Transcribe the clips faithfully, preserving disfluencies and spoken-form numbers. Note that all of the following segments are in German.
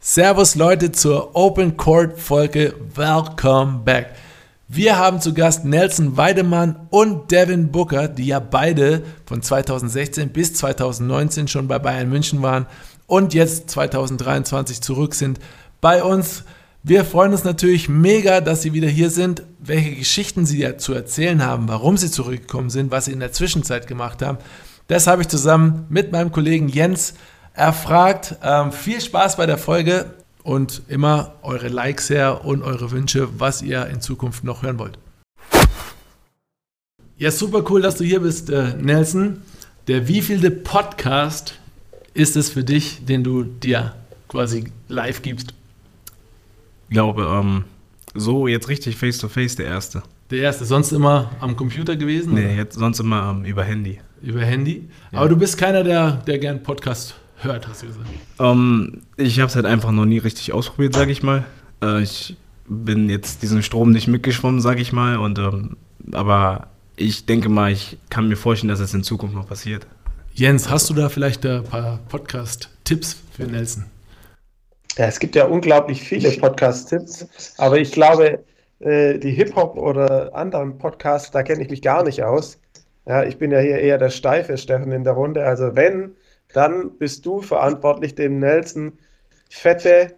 Servus Leute zur Open Court Folge. Welcome back. Wir haben zu Gast Nelson Weidemann und Devin Booker, die ja beide von zweitausendsechzehn bis zweitausendneunzehn schon bei Bayern München waren und jetzt zweitausenddreiundzwanzig zurück sind bei uns. Wir freuen uns natürlich mega, dass sie wieder hier sind, welche Geschichten sie ja zu erzählen haben, warum sie zurückgekommen sind, was sie in der Zwischenzeit gemacht haben. Das habe ich zusammen mit meinem Kollegen Jens erfragt. Ähm, viel Spaß bei der Folge und immer eure Likes her und eure Wünsche, was ihr in Zukunft noch hören wollt. Ja, super cool, dass du hier bist, äh, Nelson. Der wievielte Podcast ist es für dich, den du dir quasi live gibst? Ich glaube, ähm, so jetzt richtig face-to-face der erste. Der erste, sonst immer am Computer gewesen? Nee, oder? jetzt sonst immer ähm, über Handy. Über Handy? Ja. Aber du bist keiner, der, der gern Podcast hört, hast du gesagt. Ähm, ich habe es halt einfach noch nie richtig ausprobiert, sage ich mal. Äh, ich bin jetzt diesen Strom nicht mitgeschwommen, sage ich mal. Und, ähm, aber ich denke mal, ich kann mir vorstellen, dass es in Zukunft noch passiert. Jens, hast du da vielleicht ein paar Podcast-Tipps für Nelson? Ja, es gibt ja unglaublich viele Podcast-Tipps, aber ich glaube, äh, die Hip-Hop oder anderen Podcasts, da kenne ich mich gar nicht aus. Ja, ich bin ja hier eher der steife Steffen in der Runde. Also wenn, dann bist du verantwortlich, dem Nelson fette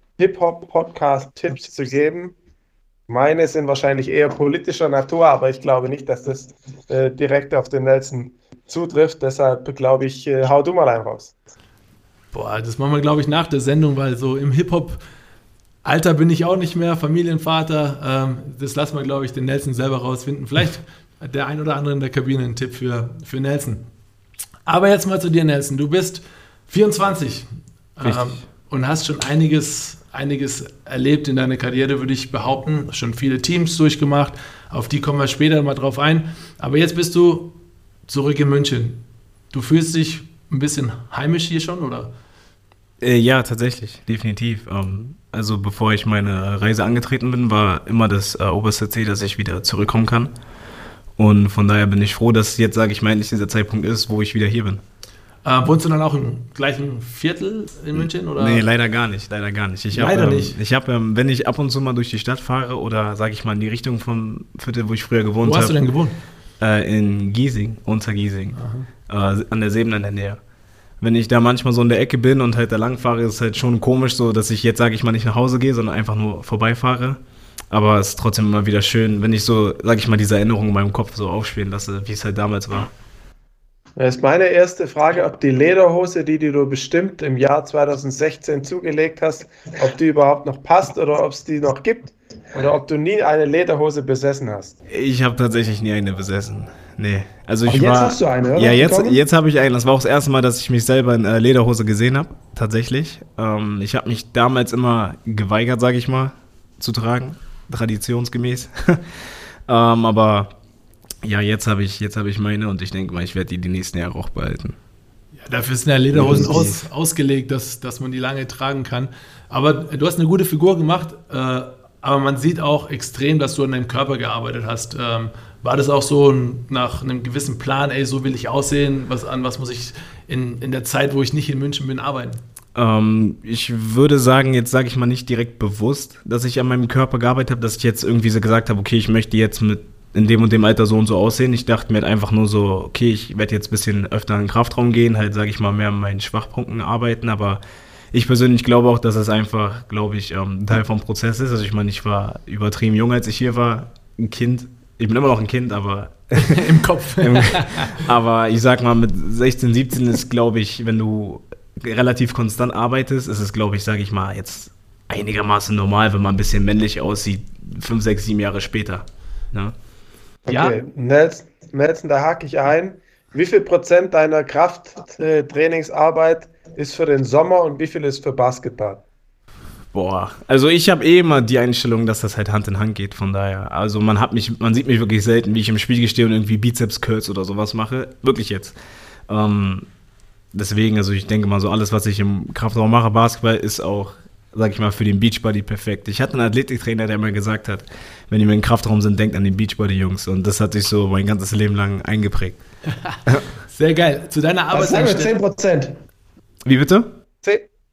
Hip-Hop-Podcast-Tipps zu geben. Meine sind wahrscheinlich eher politischer Natur, aber ich glaube nicht, dass das äh, direkt auf den Nelson zutrifft. Deshalb glaube ich, äh, hau du mal einen raus. Boah, das machen wir, glaube ich, nach der Sendung, weil so im Hip-Hop-Alter bin ich auch nicht mehr, Familienvater. Ähm, das lassen wir, glaube ich, den Nelson selber rausfinden. Vielleicht der ein oder andere in der Kabine einen Tipp für, für Nelson. Aber jetzt mal zu dir, Nelson. Du bist vierundzwanzig ähm, und hast schon einiges, einiges erlebt in deiner Karriere, würde ich behaupten. Schon viele Teams durchgemacht. Auf die kommen wir später mal drauf ein. Aber jetzt bist du zurück in München. Du fühlst dich ein bisschen heimisch hier schon, oder? Äh, ja, tatsächlich, definitiv. Ähm, also bevor ich meine Reise angetreten bin, war immer das äh, oberste Ziel, dass ich wieder zurückkommen kann. Und von daher bin ich froh, dass jetzt, sage ich mal, endlich dieser Zeitpunkt ist, wo ich wieder hier bin. Äh, wohnst du dann auch im gleichen Viertel in München? Oder? Nee, leider gar nicht, leider gar nicht. Ich leider hab, ähm, nicht? Ich habe, ähm, wenn ich ab und zu mal durch die Stadt fahre oder, sage ich mal, in die Richtung vom Viertel, wo ich früher gewohnt habe. Wo hast hab, du denn gewohnt? Äh, in Giesing, unter Giesing, äh, an der Seebene in der Nähe. Wenn ich da manchmal so in der Ecke bin und halt da lang fahre, ist es halt schon komisch so, dass ich jetzt, sage ich mal, nicht nach Hause gehe, sondern einfach nur vorbeifahre. Aber es ist trotzdem immer wieder schön, wenn ich so, sage ich mal, diese Erinnerungen in meinem Kopf so aufspielen lasse, wie es halt damals war. Das ist meine erste Frage, ob die Lederhose, die, die du bestimmt im Jahr zweitausendsechzehn zugelegt hast, ob die überhaupt noch passt oder ob es die noch gibt oder ob du nie eine Lederhose besessen hast. Ich habe tatsächlich nie eine besessen. Nee. Also ich Aber jetzt war, hast du eine, oder? Ja, jetzt, jetzt habe ich eine. Das war auch das erste Mal, dass ich mich selber in äh, Lederhose gesehen habe, tatsächlich. Ähm, ich habe mich damals immer geweigert, sage ich mal, zu tragen, traditionsgemäß. ähm, aber ja, jetzt habe ich, jetzt hab ich meine und ich denke mal, ich werde die die nächsten Jahre auch behalten. Ja, dafür sind ja Lederhosen aus, ausgelegt, dass, dass man die lange tragen kann. Aber du hast eine gute Figur gemacht, äh, aber man sieht auch extrem, dass du an deinem Körper gearbeitet hast. Ähm, war das auch so nach einem gewissen Plan, ey, so will ich aussehen, was, an was muss ich in, in der Zeit, wo ich nicht in München bin, arbeiten? Ähm, ich würde sagen, jetzt sage ich mal nicht direkt bewusst, dass ich an meinem Körper gearbeitet habe, dass ich jetzt irgendwie so gesagt habe, okay, ich möchte jetzt mit in dem und dem Alter so und so aussehen. Ich dachte mir halt einfach nur so, okay, ich werde jetzt ein bisschen öfter in den Kraftraum gehen, halt, sage ich mal, mehr an meinen Schwachpunkten arbeiten, aber ich persönlich glaube auch, dass es einfach, glaube ich, ein Teil vom Prozess ist. Also ich meine, ich war übertrieben jung, als ich hier war, ein Kind. Ich bin immer noch ein Kind, aber im Kopf. im, aber ich sag mal, mit sechzehn, siebzehn ist, glaube ich, wenn du relativ konstant arbeitest, ist es, glaube ich, sage ich mal, jetzt einigermaßen normal, wenn man ein bisschen männlich aussieht, fünf, sechs, sieben Jahre später. Ne? Okay, Ja. Nelson, Nelson, da hake ich ein. Wie viel Prozent deiner Krafttrainingsarbeit ist für den Sommer und wie viel ist für Basketball? Boah, also ich habe eh immer die Einstellung, dass das halt Hand in Hand geht, von daher. Also man hat mich, man sieht mich wirklich selten, wie ich im Spiegel stehe und irgendwie Bizeps-Curls oder sowas mache. Wirklich jetzt. Ähm, deswegen, also ich denke mal so, alles, was ich im Kraftraum mache, Basketball, ist auch, sag ich mal, für den Beachbody perfekt. Ich hatte einen Athletiktrainer, der mir gesagt hat, wenn ihr im Kraftraum sind, denkt an den Beachbody-Jungs. Und das hat sich so mein ganzes Leben lang eingeprägt. Sehr geil. Zu deiner Was sagen wir, Arbeitseinstellung. zehn Prozent? Wie bitte?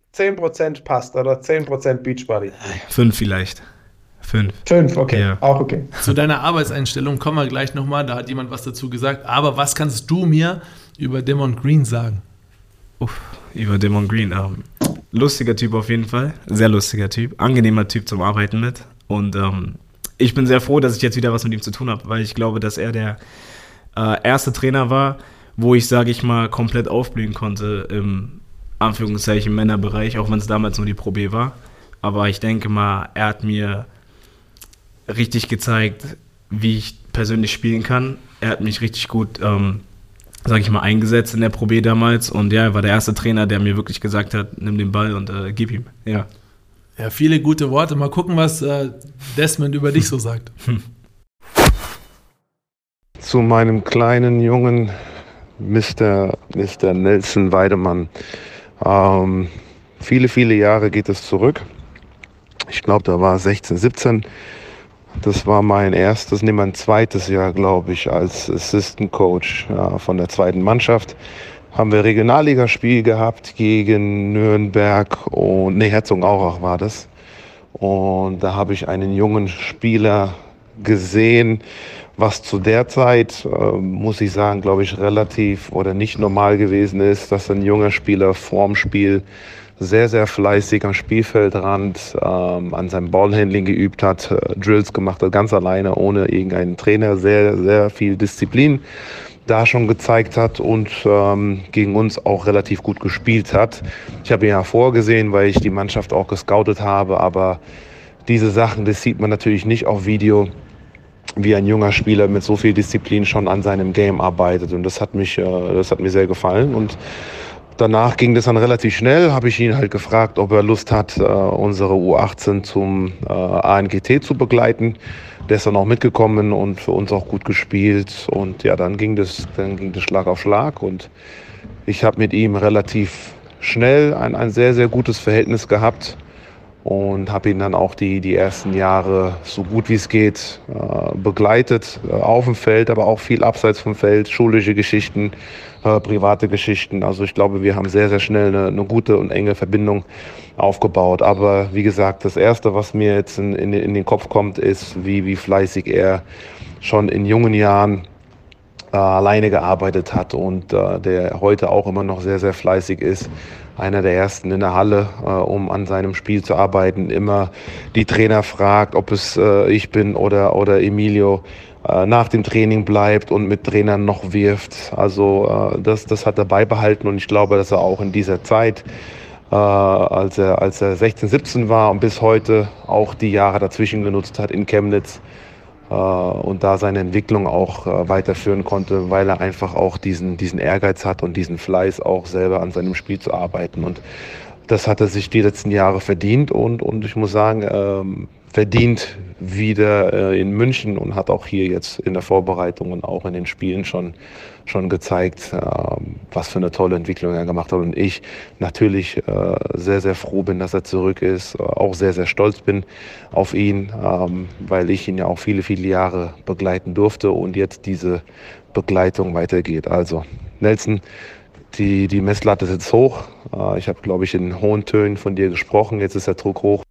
zehn Prozent passt oder zehn Prozent Beachbody? Fünf vielleicht. Fünf. Fünf, okay. Ja. Auch okay. Zu deiner Arbeitseinstellung kommen wir gleich nochmal, da hat jemand was dazu gesagt. Aber was kannst du mir über Damon Green sagen? Uff, über Damon Green. Ähm, lustiger Typ auf jeden Fall. Sehr lustiger Typ. Angenehmer Typ zum Arbeiten mit. Und ähm, ich bin sehr froh, dass ich jetzt wieder was mit ihm zu tun habe, weil ich glaube, dass er der äh, erste Trainer war, wo ich, sage ich mal, komplett aufblühen konnte im Anführungszeichen Männerbereich, auch wenn es damals nur die Pro B war. Aber ich denke mal, er hat mir richtig gezeigt, wie ich persönlich spielen kann. Er hat mich richtig gut, ähm, sage ich mal, eingesetzt in der Pro B damals. Und ja, er war der erste Trainer, der mir wirklich gesagt hat, nimm den Ball und äh, gib ihm. Ja. Ja, viele gute Worte. Mal gucken, was äh, Desmond über dich so sagt. Zu meinem kleinen Jungen, Mister Mister Nelson Weidemann. Ähm, viele, viele Jahre geht es zurück. Ich glaube, da war sechzehn, siebzehn. Das war mein erstes, nee, mein zweites Jahr, glaube ich, als Assistant Coach ja, von der zweiten Mannschaft. Haben wir Regionalligaspiel gehabt gegen Nürnberg und, nee, Herzogenaurach war das. Und da habe ich einen jungen Spieler gesehen, was zu der Zeit, äh, muss ich sagen, glaube ich, relativ oder nicht normal gewesen ist, dass ein junger Spieler vorm Spiel sehr, sehr fleißig am Spielfeldrand ähm, an seinem Ballhandling geübt hat, äh, Drills gemacht hat, ganz alleine, ohne irgendeinen Trainer, sehr, sehr viel Disziplin da schon gezeigt hat und ähm, gegen uns auch relativ gut gespielt hat. Ich habe ihn ja vorgesehen, weil ich die Mannschaft auch gescoutet habe, aber diese Sachen, das sieht man natürlich nicht auf Video, wie ein junger Spieler mit so viel Disziplin schon an seinem Game arbeitet, und das hat mich, äh, das hat mir sehr gefallen. Und danach ging das dann relativ schnell, habe ich ihn halt gefragt, ob er Lust hat, äh, unsere U achtzehn zum äh, A N G T zu begleiten. Der ist dann auch mitgekommen und für uns auch gut gespielt. Und ja, dann ging das, dann ging das Schlag auf Schlag. Und ich habe mit ihm relativ schnell ein, ein sehr, sehr gutes Verhältnis gehabt. Und habe ihn dann auch die, die ersten Jahre so gut wie es geht äh, begleitet, äh, auf dem Feld, aber auch viel abseits vom Feld, schulische Geschichten, äh, private Geschichten. Also ich glaube, wir haben sehr, sehr schnell eine, eine gute und enge Verbindung aufgebaut. Aber wie gesagt, das Erste, was mir jetzt in, in, in den Kopf kommt, ist, wie, wie fleißig er schon in jungen Jahren äh, alleine gearbeitet hat und äh, der heute auch immer noch sehr, sehr fleißig ist. Einer der ersten in der Halle, äh, um an seinem Spiel zu arbeiten. Immer die Trainer fragt, ob es äh, ich bin oder, oder Emilio, äh, nach dem Training bleibt und mit Trainern noch wirft. Also äh, das, das hat er beibehalten, und ich glaube, dass er auch in dieser Zeit, äh, als er, als er sechzehn, siebzehn war und bis heute auch die Jahre dazwischen genutzt hat in Chemnitz, und da seine Entwicklung auch äh, weiterführen konnte, weil er einfach auch diesen, diesen Ehrgeiz hat und diesen Fleiß, auch selber an seinem Spiel zu arbeiten. Und das hat er sich die letzten Jahre verdient und, und ich muss sagen, ähm, verdient wieder äh, in München, und hat auch hier jetzt in der Vorbereitung und auch in den Spielen schon, schon gezeigt, äh, was für eine tolle Entwicklung er gemacht hat. Und ich natürlich äh, sehr, sehr froh bin, dass er zurück ist, äh, auch sehr, sehr stolz bin auf ihn, ähm, weil ich ihn ja auch viele, viele Jahre begleiten durfte und jetzt diese Begleitung weitergeht. Also Nelson, die, die Messlatte ist jetzt hoch. Äh, ich habe, glaube ich, in hohen Tönen von dir gesprochen. Jetzt ist der Druck hoch.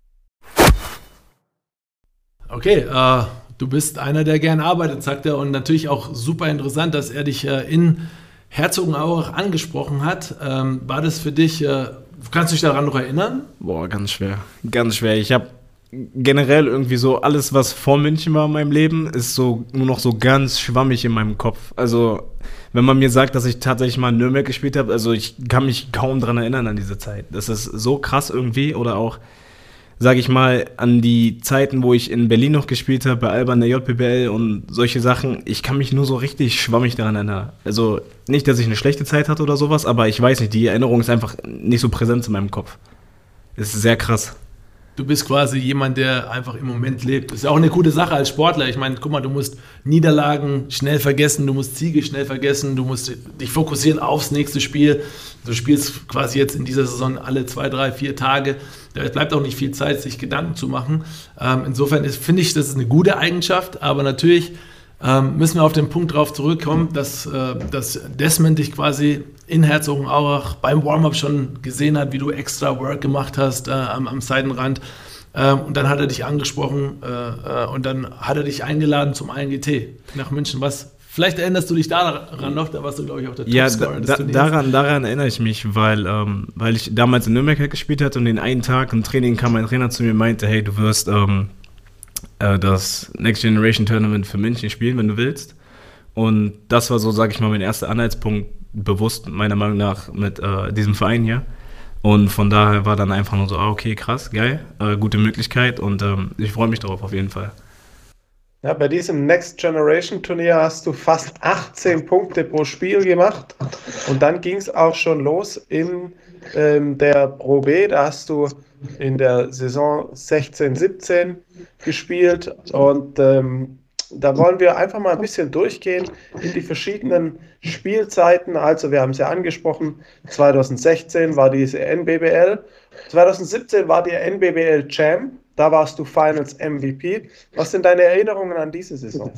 Okay, äh, du bist einer, der gern arbeitet, sagt er, und natürlich auch super interessant, dass er dich äh, in Herzogenaurach angesprochen hat. Ähm, war das für dich, äh, kannst du dich daran noch erinnern? Boah, ganz schwer, ganz schwer. Ich habe generell irgendwie so, alles, was vor München war in meinem Leben, ist so nur noch so ganz schwammig in meinem Kopf. Also, wenn man mir sagt, dass ich tatsächlich mal in Nürnberg gespielt habe, also ich kann mich kaum dran erinnern an diese Zeit. Das ist so krass irgendwie, oder auch, sage ich mal, an die Zeiten, wo ich in Berlin noch gespielt habe, bei Alba in der J P B L und solche Sachen. Ich kann mich nur so richtig schwammig daran erinnern. Also nicht, dass ich eine schlechte Zeit hatte oder sowas, aber ich weiß nicht, die Erinnerung ist einfach nicht so präsent in meinem Kopf. Es ist sehr krass. Du bist quasi jemand, der einfach im Moment lebt. Das ist ja auch eine gute Sache als Sportler. Ich meine, guck mal, du musst Niederlagen schnell vergessen, du musst Siege schnell vergessen, du musst dich fokussieren aufs nächste Spiel. Du spielst quasi jetzt in dieser Saison alle zwei, drei, vier Tage. Da bleibt auch nicht viel Zeit, sich Gedanken zu machen. Ähm, insofern finde ich, das ist eine gute Eigenschaft, aber natürlich ähm, müssen wir auf den Punkt drauf zurückkommen, dass, äh, dass Desmond dich quasi in Herzogenaurach beim Warm-Up schon gesehen hat, wie du extra Work gemacht hast äh, am, am Seitenrand. Ähm, und dann hat er dich angesprochen äh, äh, und dann hat er dich eingeladen zum I N G T nach München. Was? Vielleicht erinnerst du dich daran noch, da warst du, glaube ich, auch der ja, Topscorer da, des da, Turniers. Daran, daran erinnere ich mich, weil, ähm, weil ich damals in Nürnberg halt gespielt hatte und den einen Tag im Training kam mein Trainer zu mir und meinte, hey, du wirst ähm, äh, das Next Generation Tournament für München spielen, wenn du willst. Und das war so, sage ich mal, mein erster Anhaltspunkt, bewusst meiner Meinung nach mit äh, diesem Verein hier. Und von daher war dann einfach nur so, ah, okay, krass, geil, äh, gute Möglichkeit und ähm, ich freue mich darauf auf jeden Fall. Ja, bei diesem Next Generation Turnier hast du fast achtzehn Punkte pro Spiel gemacht und dann ging es auch schon los in ähm, der Pro B. Da hast du in der Saison sechzehn siebzehn gespielt und ähm, da wollen wir einfach mal ein bisschen durchgehen in die verschiedenen Spielzeiten. Also wir haben es ja angesprochen, zwanzig sechzehn war diese N B B L, zwanzig siebzehn war die N B B L Champ. Da warst du Finals M V P. Was sind deine Erinnerungen an diese Saison?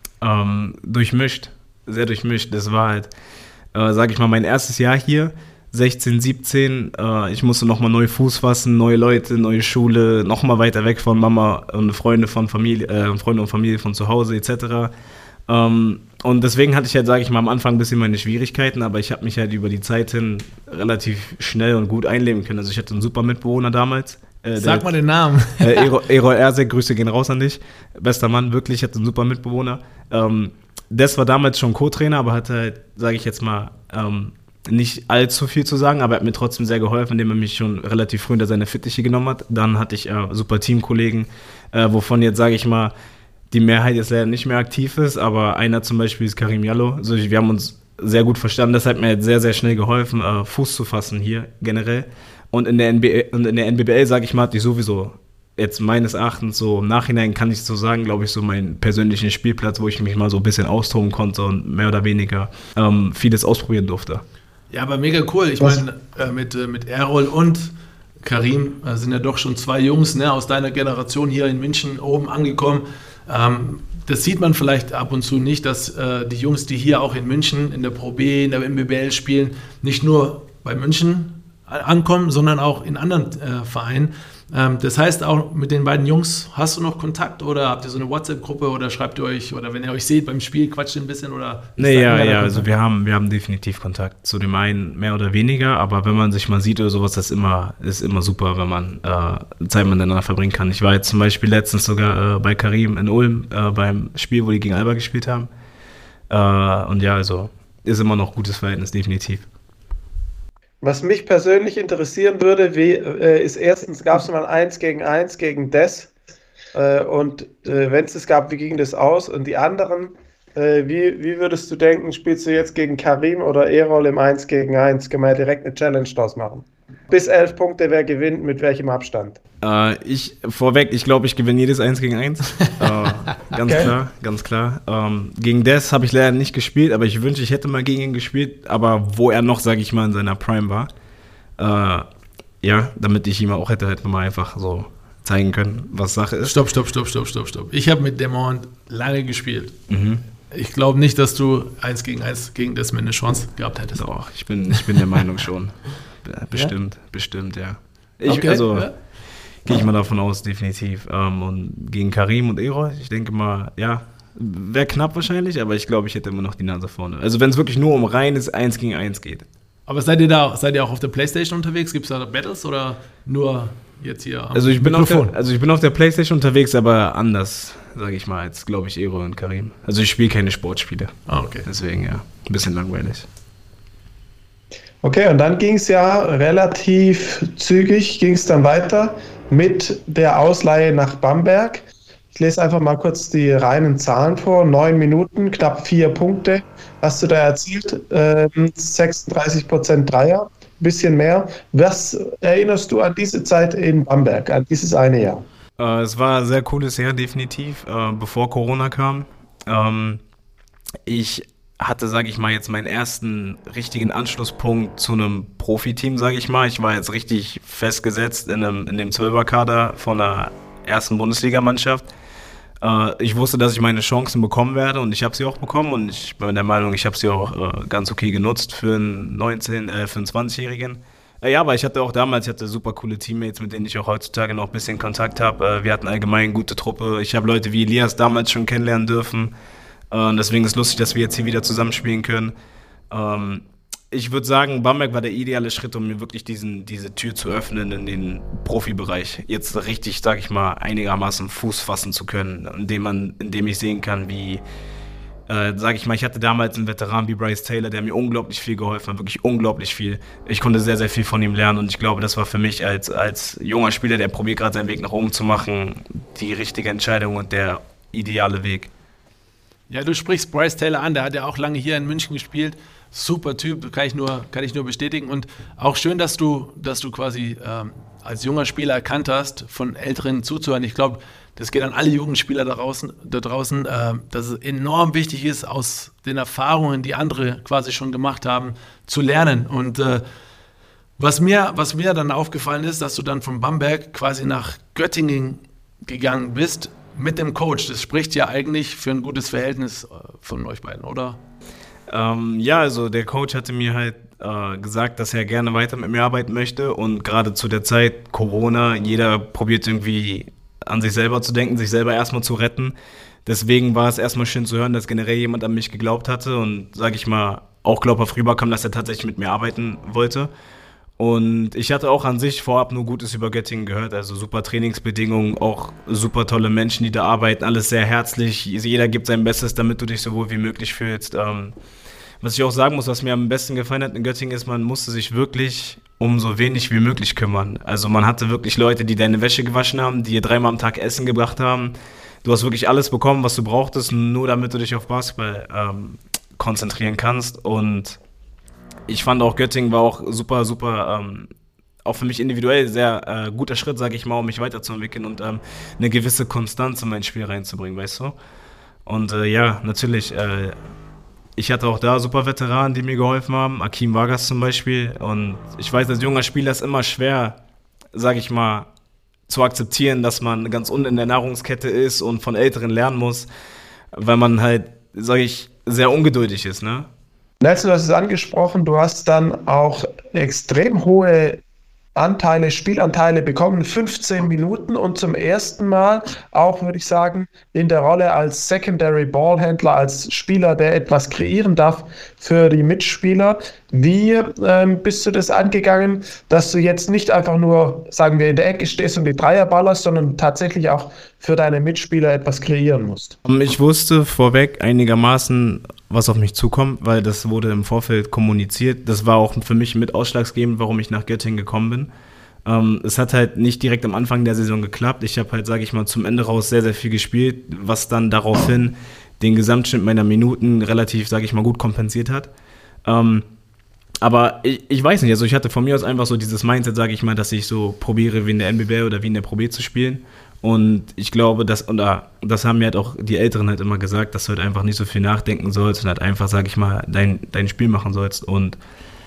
Ähm, durchmischt, sehr durchmischt. Das war halt, äh, sag ich mal, mein erstes Jahr hier, sechzehn, siebzehn. Äh, ich musste nochmal neu Fuß fassen, neue Leute, neue Schule, nochmal weiter weg von Mama und Freunde von Familie, äh, Freunde und Familie von zu Hause et cetera. Ähm, und deswegen hatte ich halt, sage ich mal, am Anfang ein bisschen meine Schwierigkeiten, aber ich habe mich halt über die Zeit hin relativ schnell und gut einleben können. Also ich hatte einen super Mitbewohner damals. Äh, Sag der, mal den Namen. Äh, Erol Ersek, Grüße gehen raus an dich. Bester Mann, wirklich, hatte einen super Mitbewohner. Ähm, Des war damals schon Co-Trainer, aber hatte halt, sage ich jetzt mal, ähm, nicht allzu viel zu sagen, aber er hat mir trotzdem sehr geholfen, indem er mich schon relativ früh unter seine Fittiche genommen hat. Dann hatte ich äh, super Teamkollegen, äh, wovon jetzt, sage ich mal, die Mehrheit jetzt leider nicht mehr aktiv ist, aber einer zum Beispiel ist Karim Jallo. Also wir haben uns sehr gut verstanden, das hat mir jetzt sehr, sehr schnell geholfen, äh, Fuß zu fassen hier generell. Und in der N B A, und in der N B B L, sage ich mal, hatte ich sowieso jetzt meines Erachtens so im Nachhinein kann ich so sagen, glaube ich, so meinen persönlichen Spielplatz, wo ich mich mal so ein bisschen austoben konnte und mehr oder weniger ähm, vieles ausprobieren durfte. Ja, aber mega cool. Ich meine, äh, mit, äh, mit Errol und Karim äh, sind ja doch schon zwei Jungs, ne, aus deiner Generation hier in München oben angekommen. Ähm, das sieht man vielleicht ab und zu nicht, dass äh, die Jungs, die hier auch in München in der Pro B, in der N B B L spielen, nicht nur bei München ankommen, sondern auch in anderen äh, Vereinen. Ähm, das heißt, auch mit den beiden Jungs, hast du noch Kontakt oder habt ihr so eine WhatsApp-Gruppe oder schreibt ihr euch, oder wenn ihr euch seht beim Spiel, quatscht ihr ein bisschen oder? Nee, ja, ja, also wir haben, wir haben definitiv Kontakt. Zu dem einen mehr oder weniger, aber wenn man sich mal sieht oder sowas, das ist immer, ist immer super, wenn man äh, Zeit miteinander verbringen kann. Ich war jetzt zum Beispiel letztens sogar äh, bei Karim in Ulm äh, beim Spiel, wo die gegen Alba gespielt haben. Äh, und ja, also ist immer noch gutes Verhältnis, definitiv. Was mich persönlich interessieren würde, wie, äh, ist erstens, gab es mal eins gegen eins gegen Des äh, und äh, wenn es das gab, wie ging das aus? Und die anderen, äh, wie, wie würdest du denken, spielst du jetzt gegen Karim oder Erol im eins gegen eins? Können wir ja direkt eine Challenge draus machen. Bis elf Punkte, wer gewinnt, mit welchem Abstand? Äh, ich, vorweg, ich glaube, ich gewinne jedes eins gegen eins. äh, ganz okay. klar, ganz klar. Ähm, gegen Des habe ich leider nicht gespielt, aber ich wünsche, ich hätte mal gegen ihn gespielt, aber wo er noch, sage ich mal, in seiner Prime war. Äh, ja, damit ich ihm auch hätte halt mal einfach so zeigen können, was Sache ist. Stopp, stopp, stopp, stopp, stopp, stopp. Ich habe mit Demont lange gespielt. Mhm. Ich glaube nicht, dass du eins gegen eins gegen Desmond eine Chance gehabt hättest. Doch, ich bin, ich bin der Meinung schon. Bestimmt, ja? bestimmt, ja. Ich, okay, also ja. gehe ich mal davon aus, definitiv. Ähm, und gegen Karim und Erol, ich denke mal, ja, wäre knapp wahrscheinlich, aber ich glaube, ich hätte immer noch die Nase vorne. Also wenn es wirklich nur um reines eins gegen eins geht. Aber seid ihr da, seid ihr auch auf der PlayStation unterwegs? Gibt es da Battles oder nur jetzt hier am also ich bin Mikrofon? Auf der, also ich bin auf der PlayStation unterwegs, aber anders, sage ich mal, als glaube ich Erol und Karim. Also ich spiele keine Sportspiele. Ah, okay. Deswegen ja, ein bisschen langweilig. Okay, und dann ging es ja relativ zügig, ging es dann weiter mit der Ausleihe nach Bamberg. Ich lese einfach mal kurz die reinen Zahlen vor. Neun Minuten, knapp vier Punkte hast du da erzielt. Ähm, sechsunddreißig Prozent Dreier, ein bisschen mehr. Was erinnerst du an diese Zeit in Bamberg, an dieses eine Jahr? Äh, es war ein sehr cooles Jahr, definitiv, äh, bevor Corona kam. Ähm, ich hatte, sage ich mal, jetzt meinen ersten richtigen Anschlusspunkt zu einem Profiteam, sage ich mal. Ich war jetzt richtig festgesetzt in, einem, in dem Zwölferkader von der ersten Bundesligamannschaft. Äh, ich wusste, dass ich meine Chancen bekommen werde und ich habe sie auch bekommen und ich bin der Meinung, ich habe sie auch äh, ganz okay genutzt für einen neunzehn, äh, für einen zwanzigjährigen. Äh, ja, aber ich hatte auch damals, ich hatte super coole Teammates, mit denen ich auch heutzutage noch ein bisschen Kontakt habe. Äh, wir hatten allgemein eine gute Truppe. Ich habe Leute wie Elias damals schon kennenlernen dürfen. Äh, deswegen ist es lustig, dass wir jetzt hier wieder zusammenspielen können. Ähm, Ich würde sagen, Bamberg war der ideale Schritt, um mir wirklich diesen, diese Tür zu öffnen in den Profibereich. Jetzt richtig, sag ich mal, einigermaßen Fuß fassen zu können, indem man, indem ich sehen kann, wie, äh, sag ich mal, ich hatte damals einen Veteran wie Bryce Taylor, der mir unglaublich viel geholfen hat, wirklich unglaublich viel. Ich konnte sehr, sehr viel von ihm lernen und ich glaube, das war für mich als, als junger Spieler, der probiert gerade seinen Weg nach oben zu machen, die richtige Entscheidung und der ideale Weg. Ja, du sprichst Bryce Taylor an, der hat ja auch lange hier in München gespielt. Super Typ, kann ich nur, kann ich nur bestätigen. Und auch schön, dass du, dass du quasi ähm, als junger Spieler erkannt hast, von Älteren zuzuhören. Ich glaube, das geht an alle Jugendspieler da draußen, da draußen äh, dass es enorm wichtig ist, aus den Erfahrungen, die andere quasi schon gemacht haben, zu lernen. Und äh, was mir, was mir dann aufgefallen ist, dass du dann von Bamberg quasi nach Göttingen gegangen bist mit dem Coach. Das spricht ja eigentlich für ein gutes Verhältnis von euch beiden, oder? Ähm, ja, also der Coach hatte mir halt äh, gesagt, dass er gerne weiter mit mir arbeiten möchte und gerade zu der Zeit Corona, jeder probiert irgendwie an sich selber zu denken, sich selber erstmal zu retten. Deswegen war es erstmal schön zu hören, dass generell jemand an mich geglaubt hatte und, sag ich mal, auch glaubhaft rüberkam, dass er tatsächlich mit mir arbeiten wollte. Und ich hatte auch an sich vorab nur Gutes über Göttingen gehört, also super Trainingsbedingungen, auch super tolle Menschen, die da arbeiten, alles sehr herzlich, jeder gibt sein Bestes, damit du dich so wohl wie möglich fühlst. Ähm, was ich auch sagen muss, was mir am besten gefallen hat in Göttingen ist, man musste sich wirklich um so wenig wie möglich kümmern. Also man hatte wirklich Leute, die deine Wäsche gewaschen haben, die dir dreimal am Tag Essen gebracht haben. Du hast wirklich alles bekommen, was du brauchtest, nur damit du dich auf Basketball ähm, konzentrieren kannst. Und ich fand auch, Göttingen war auch super, super, ähm, auch für mich individuell sehr äh, guter Schritt, sage ich mal, um mich weiterzuentwickeln und ähm, eine gewisse Konstanz in mein Spiel reinzubringen, weißt du? Und äh, ja, natürlich, äh, ich hatte auch da super Veteranen, die mir geholfen haben, Akim Vargas zum Beispiel. Und ich weiß, als junger Spieler ist immer schwer, sage ich mal, zu akzeptieren, dass man ganz unten in der Nahrungskette ist und von Älteren lernen muss, weil man halt, sage ich, sehr ungeduldig ist, ne? Nelson, du hast es angesprochen, du hast dann auch extrem hohe Anteile, Spielanteile bekommen, fünfzehn Minuten und zum ersten Mal auch, würde ich sagen, in der Rolle als Secondary Ballhändler, als Spieler, der etwas kreieren darf für die Mitspieler. Wie ähm, bist du das angegangen, dass du jetzt nicht einfach nur, sagen wir, in der Ecke stehst und die Dreier ballerst, sondern tatsächlich auch für deine Mitspieler etwas kreieren musst? Ich wusste vorweg einigermaßen, was auf mich zukommt, weil das wurde im Vorfeld kommuniziert. Das war auch für mich mit ausschlaggebend, warum ich nach Göttingen gekommen bin. Ähm, es hat halt nicht direkt am Anfang der Saison geklappt. Ich habe halt, sage ich mal, zum Ende raus sehr, sehr viel gespielt, was dann daraufhin den Gesamtschnitt meiner Minuten relativ, sage ich mal, gut kompensiert hat. Ähm, aber ich, ich weiß nicht, also ich hatte von mir aus einfach so dieses Mindset, sage ich mal, dass ich so probiere, wie in der N B B oder wie in der Pro B zu spielen. Und ich glaube, dass, oder das haben mir halt auch die Älteren halt immer gesagt, dass du halt einfach nicht so viel nachdenken sollst und halt einfach, sag ich mal, dein, dein Spiel machen sollst. Und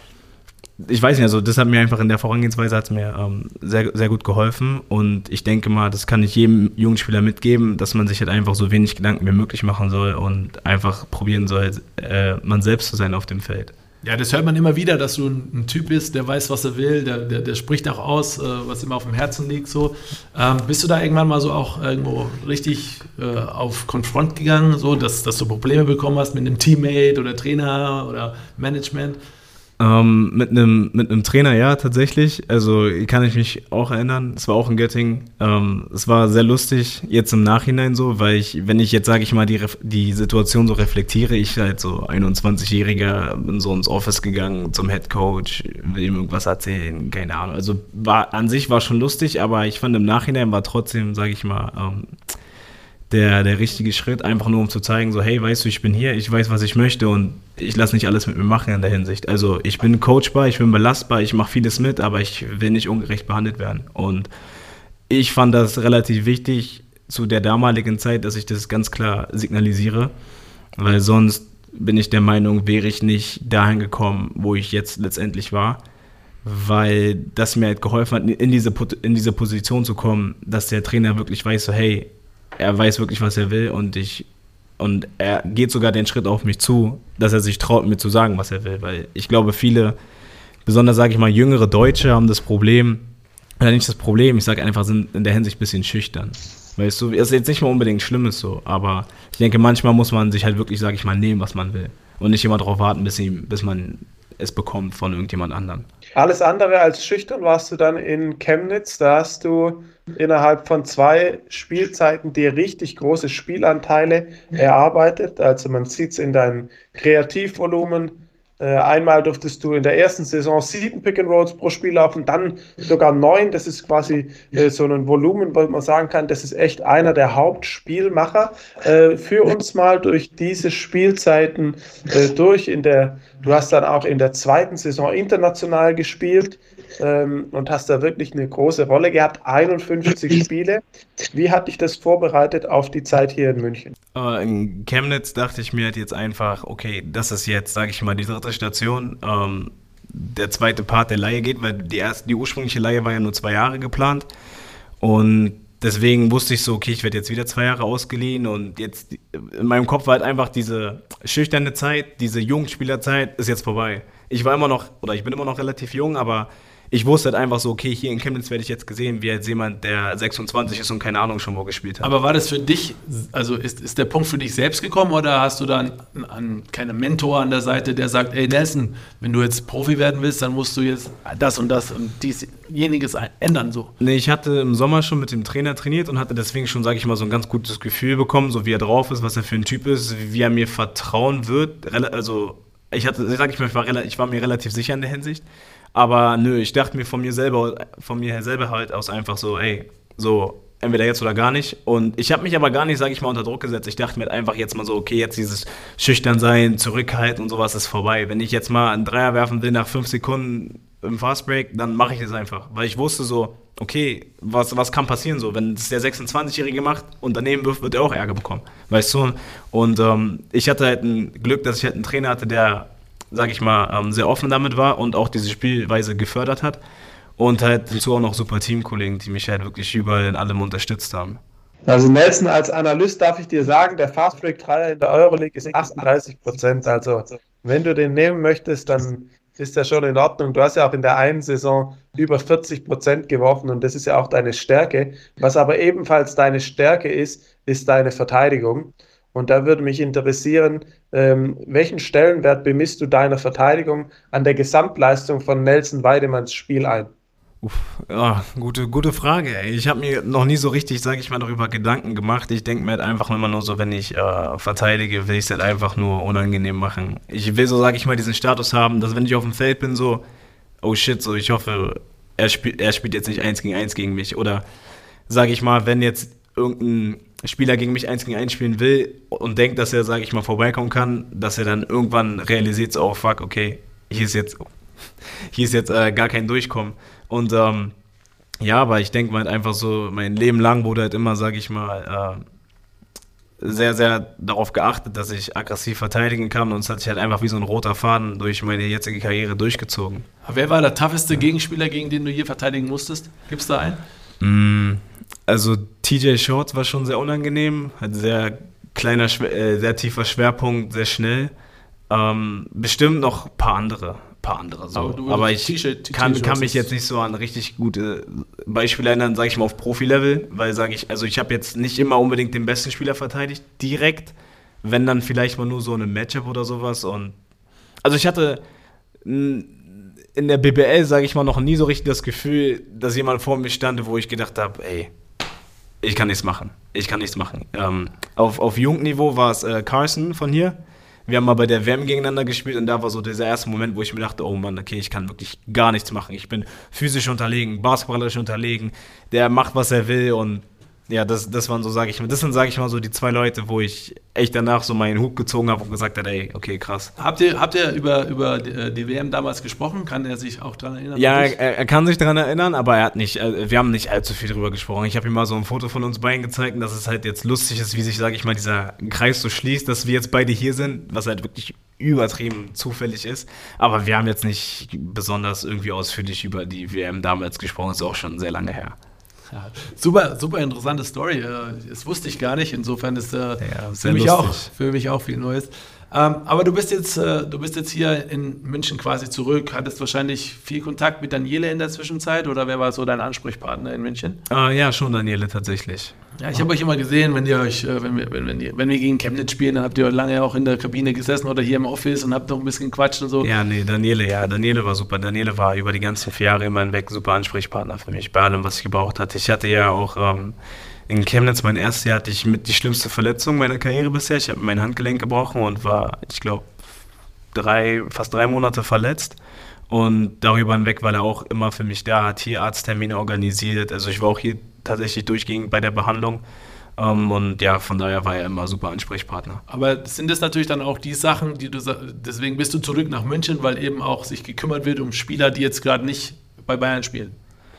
ich weiß nicht, also das hat mir einfach in der Vorangehensweise hat's mir ähm, sehr, sehr gut geholfen. Und ich denke mal, das kann ich jedem Jugendspieler mitgeben, dass man sich halt einfach so wenig Gedanken wie möglich machen soll und einfach probieren soll, äh, man selbst zu sein auf dem Feld. Ja, das hört man immer wieder, dass du ein, ein Typ bist, der weiß, was er will, der, der, der spricht auch aus, äh, was ihm auf dem Herzen liegt. So. Ähm, bist du da irgendwann mal so auch irgendwo richtig äh, auf Konfront gegangen, so, dass, dass du Probleme bekommen hast mit einem Teammate oder Trainer oder Management? Ähm, mit einem mit einem Trainer, ja, tatsächlich. Also kann ich mich auch erinnern. Es war auch in Göttingen. Ähm, es war sehr lustig, jetzt im Nachhinein so, weil ich, wenn ich jetzt, sage ich mal, die, die Situation so reflektiere, ich halt so einundzwanzigjähriger bin so ins Office gegangen zum Headcoach, will ihm irgendwas erzählen, keine Ahnung. Also war an sich war schon lustig, aber ich fand im Nachhinein war trotzdem, sage ich mal, ähm, Der, der richtige Schritt, einfach nur um zu zeigen, so hey, weißt du, ich bin hier, ich weiß, was ich möchte und ich lasse nicht alles mit mir machen in der Hinsicht. Also ich bin coachbar, ich bin belastbar, ich mache vieles mit, aber ich will nicht ungerecht behandelt werden. Und ich fand das relativ wichtig zu der damaligen Zeit, dass ich das ganz klar signalisiere, weil sonst bin ich der Meinung, wäre ich nicht dahin gekommen, wo ich jetzt letztendlich war, weil das mir halt geholfen hat, in diese, in diese Position zu kommen, dass der Trainer wirklich weiß, so hey, er weiß wirklich, was er will und ich und er geht sogar den Schritt auf mich zu, dass er sich traut, mir zu sagen, was er will, weil ich glaube, viele, besonders sage ich mal, jüngere Deutsche haben das Problem, oder nicht das Problem, ich sage einfach, sind in der Hinsicht ein bisschen schüchtern. Weißt du, ist jetzt nicht mal unbedingt Schlimmes so, aber ich denke, manchmal muss man sich halt wirklich, sage ich mal, nehmen, was man will und nicht immer darauf warten, bis, ihm, bis man es bekommt von irgendjemand anderem. Alles andere als schüchtern warst du dann in Chemnitz. Da hast du innerhalb von zwei Spielzeiten dir richtig große Spielanteile erarbeitet. Also man sieht es in deinem Kreativvolumen. Äh, einmal durftest du in der ersten Saison sieben Pick-and-Rolls pro Spiel laufen, dann sogar neun. Das ist quasi äh, so ein Volumen, wo man sagen kann, das ist echt einer der Hauptspielmacher. Äh, führ uns mal durch diese Spielzeiten äh, durch. In der, du hast dann auch in der zweiten Saison international gespielt ähm, und hast da wirklich eine große Rolle gehabt. einundfünfzig Spiele. Wie hat dich das vorbereitet auf die Zeit hier in München? Uh, in Chemnitz dachte ich mir halt jetzt einfach, okay, das ist jetzt, sage ich mal, die dritte Station. Ähm, der zweite Part der Leihe geht, weil die, erste, die ursprüngliche Leihe war ja nur zwei Jahre geplant. Und deswegen wusste ich so, okay, ich werde jetzt wieder zwei Jahre ausgeliehen. Und jetzt in meinem Kopf war halt einfach diese schüchterne Zeit, diese Jugendspielerzeit ist jetzt vorbei. Ich war immer noch, oder ich bin immer noch relativ jung, aber ich wusste halt einfach so, okay, hier in Chemnitz werde ich jetzt gesehen, wie jetzt jemand, der sechsundzwanzig ist und keine Ahnung schon wo gespielt hat. Aber war das für dich, also ist, ist der Punkt für dich selbst gekommen oder hast du da einen, einen, keinen Mentor an der Seite, der sagt, ey Nelson, wenn du jetzt Profi werden willst, dann musst du jetzt das und das und diesjeniges ändern so? Nee, ich hatte im Sommer schon mit dem Trainer trainiert und hatte deswegen schon, sage ich mal, so ein ganz gutes Gefühl bekommen, so wie er drauf ist, was er für ein Typ ist, wie er mir vertrauen wird. Also ich hatte, sag ich mal, ich war, ich war mir relativ sicher in der Hinsicht. Aber nö, ich dachte mir von mir selber, von mir selber halt aus einfach so, ey, so entweder jetzt oder gar nicht. Und ich habe mich aber gar nicht, sage ich mal, unter Druck gesetzt. Ich dachte mir halt einfach jetzt mal so, okay, jetzt dieses Schüchternsein, Zurückhalten und sowas ist vorbei. Wenn ich jetzt mal einen Dreier werfen will nach fünf Sekunden im Fastbreak, dann mache ich es einfach. Weil ich wusste so, okay, was, was kann passieren so? Wenn es der sechsundzwanzigjährige macht und daneben wirft, wird er auch Ärger bekommen. Weißt du? Und ähm, ich hatte halt ein Glück, dass ich halt einen Trainer hatte, der, sag ich mal, sehr offen damit war und auch diese Spielweise gefördert hat. Und halt dazu auch noch super Teamkollegen, die mich halt wirklich überall in allem unterstützt haben. Also Nelson, als Analyst darf ich dir sagen, der Fastbreak-Dreier in der Euroleague ist achtunddreißig Prozent. Also wenn du den nehmen möchtest, dann ist der schon in Ordnung. Du hast ja auch in der einen Saison über vierzig Prozent geworfen und das ist ja auch deine Stärke. Was aber ebenfalls deine Stärke ist, ist deine Verteidigung. Und da würde mich interessieren, ähm, welchen Stellenwert bemisst du deiner Verteidigung an der Gesamtleistung von Nelson Weidemanns Spiel ein? Uff, ja, gute, gute Frage, ey. Ich habe mir noch nie so richtig, sage ich mal, darüber Gedanken gemacht. Ich denke mir halt einfach immer nur so, wenn ich äh, verteidige, will ich es halt einfach nur unangenehm machen. Ich will so, sage ich mal, diesen Status haben, dass wenn ich auf dem Feld bin, so, oh shit, so ich hoffe, er, spiel, er spielt jetzt nicht eins gegen eins gegen mich. Oder sage ich mal, wenn jetzt irgendein Spieler gegen mich eins gegen eins spielen will und denkt, dass er, sage ich mal, vorbeikommen kann, dass er dann irgendwann realisiert, so, oh fuck, okay, hier ist jetzt, hier ist jetzt äh, gar kein Durchkommen. Und ähm, ja, aber ich denke mal halt einfach so, mein Leben lang wurde halt immer, sage ich mal, äh, sehr, sehr darauf geachtet, dass ich aggressiv verteidigen kann und es hat sich halt einfach wie so ein roter Faden durch meine jetzige Karriere durchgezogen. Wer war der tougheste Gegenspieler, gegen den du hier verteidigen musstest? Gibt es da einen? Mm, also T J Shorts war schon sehr unangenehm, hat sehr kleiner, äh, sehr tiefer Schwerpunkt, sehr schnell. Ähm, bestimmt noch ein paar andere. paar andere so. Aber, aber ich kann, kann mich jetzt nicht so an richtig gute Beispiele erinnern, sage ich mal, auf Profi-Level, weil, sage ich, also ich habe jetzt nicht immer unbedingt den besten Spieler verteidigt, direkt, wenn dann vielleicht mal nur so eine Matchup oder sowas. Und also ich hatte in der B B L, sage ich mal, noch nie so richtig das Gefühl, dass jemand vor mir stand, wo ich gedacht habe, ey, ich kann nichts machen, ich kann nichts machen. Ähm, auf, auf Jugendniveau war es äh, Carson von hier. Wir haben mal bei der W M gegeneinander gespielt und da war so dieser erste Moment, wo ich mir dachte, oh Mann, okay, ich kann wirklich gar nichts machen. Ich bin physisch unterlegen, basketballerisch unterlegen, der macht, was er will und ja, das, das waren so, sage ich mal, das sind, sage ich mal, so die zwei Leute, wo ich echt danach so meinen Hut gezogen habe und gesagt habe, ey, okay, krass. Habt ihr, habt ihr über, über die W M damals gesprochen? Kann er sich auch daran erinnern? Ja, er, er kann sich daran erinnern, aber er hat nicht, wir haben nicht allzu viel drüber gesprochen. Ich habe ihm mal so ein Foto von uns beiden gezeigt und dass es halt jetzt lustig ist, wie sich, sage ich mal, dieser Kreis so schließt, dass wir jetzt beide hier sind, was halt wirklich übertrieben zufällig ist. Aber wir haben jetzt nicht besonders irgendwie ausführlich über die W M damals gesprochen, das ist auch schon sehr lange her. Ja, super, super interessante Story. Das wusste ich gar nicht. Insofern ist äh, Ja, für, sehr mich auch, lustig. für mich auch viel Neues. Ähm, aber du bist jetzt, äh, du bist jetzt hier in München quasi zurück. Hattest wahrscheinlich viel Kontakt mit Daniele in der Zwischenzeit oder wer war so dein Ansprechpartner in München? Äh, ja, schon Daniele tatsächlich. Ja, ich habe euch immer gesehen, wenn ihr euch, äh, wenn wir, wenn, wenn, ihr, wenn wir gegen Chemnitz spielen, dann habt ihr lange auch in der Kabine gesessen oder hier im Office und habt noch ein bisschen gequatscht und so. Ja, nee, Daniele, ja, Daniele war super. Daniele war über die ganzen vier Jahre immer hinweg super Ansprechpartner für mich, bei allem, was ich gebraucht hatte. Ich hatte ja auch ähm, in Chemnitz, mein erstes Jahr, hatte ich mit die schlimmste Verletzung meiner Karriere bisher. Ich habe mein Handgelenk gebrochen und war, ich glaube, drei, fast drei Monate verletzt. Und darüber hinweg war er auch immer für mich da, hat hier Arzttermine organisiert. Also ich war auch hier tatsächlich durchgehend bei der Behandlung. Um, und ja, von daher war er immer super Ansprechpartner. Aber sind das natürlich dann auch die Sachen, die du, sa- deswegen bist du zurück nach München, weil eben auch sich gekümmert wird um Spieler, die jetzt gerade nicht bei Bayern spielen.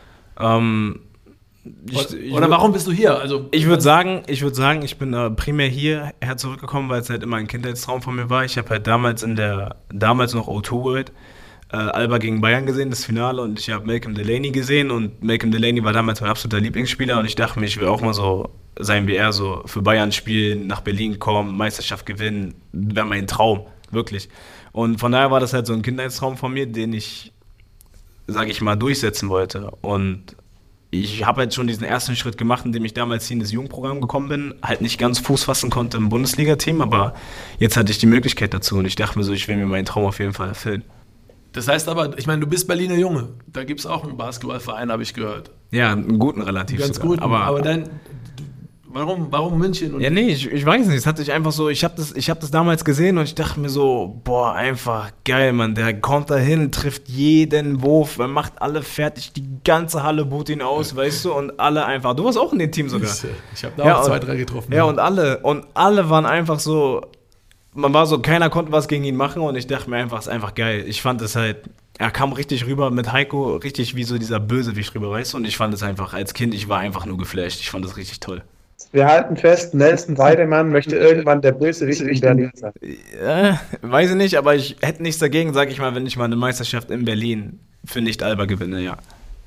Ähm, ich, Oder, ich oder würd- warum bist du hier? Also, Ich würde sagen, ich würde sagen, ich bin äh, primär hierher zurückgekommen, weil es halt immer ein Kindheitstraum von mir war. Ich habe halt damals in der, damals noch O zwei World, äh, Alba gegen Bayern gesehen, das Finale, und ich habe Malcolm Delaney gesehen und Malcolm Delaney war damals mein absoluter Lieblingsspieler und ich dachte mir, ich will auch mal so sein wie er, so für Bayern spielen, nach Berlin kommen, Meisterschaft gewinnen, wäre mein Traum, wirklich. Und von daher war das halt so ein Kindheitstraum von mir, den ich, sage ich mal, durchsetzen wollte. Und ich habe halt schon diesen ersten Schritt gemacht, indem ich damals hier in das Jugendprogramm gekommen bin, halt nicht ganz Fuß fassen konnte im Bundesliga-Team, aber jetzt hatte ich die Möglichkeit dazu und ich dachte mir so, ich will mir meinen Traum auf jeden Fall erfüllen. das heißt aber, ich meine, du bist Berliner Junge. Da gibt es auch einen Basketballverein, habe ich gehört. Ja, einen guten relativ Ganz sogar. gut. Aber, Aber dein, du, warum, warum München? Und ja, nee, ich, ich weiß nicht, es hat sich einfach so, ich habe das, ich hab das damals gesehen und ich dachte mir so, boah, einfach geil, Mann, der kommt da hin, trifft jeden Wurf, er macht alle fertig, die ganze Halle buht ihn aus, weißt du, und alle einfach, du warst auch in dem Team sogar. Ich habe da Ja, auch zwei, und- drei getroffen. Ja, und alle, und alle waren einfach so, man war so, keiner konnte was gegen ihn machen und ich dachte mir einfach, es ist einfach geil. Ich fand es halt, er kam richtig rüber mit Heiko, richtig wie so dieser Bösewicht rüber, weißt du, und ich fand es einfach, als Kind, ich war einfach nur geflasht, ich fand es richtig toll. Wir halten fest, Nelson Weidemann möchte irgendwann der Bösewicht in Berlin sein. Äh, weiß ich nicht, aber ich hätte nichts dagegen, sag ich mal, wenn ich mal eine Meisterschaft in Berlin für Nicht-Alba gewinne, ja.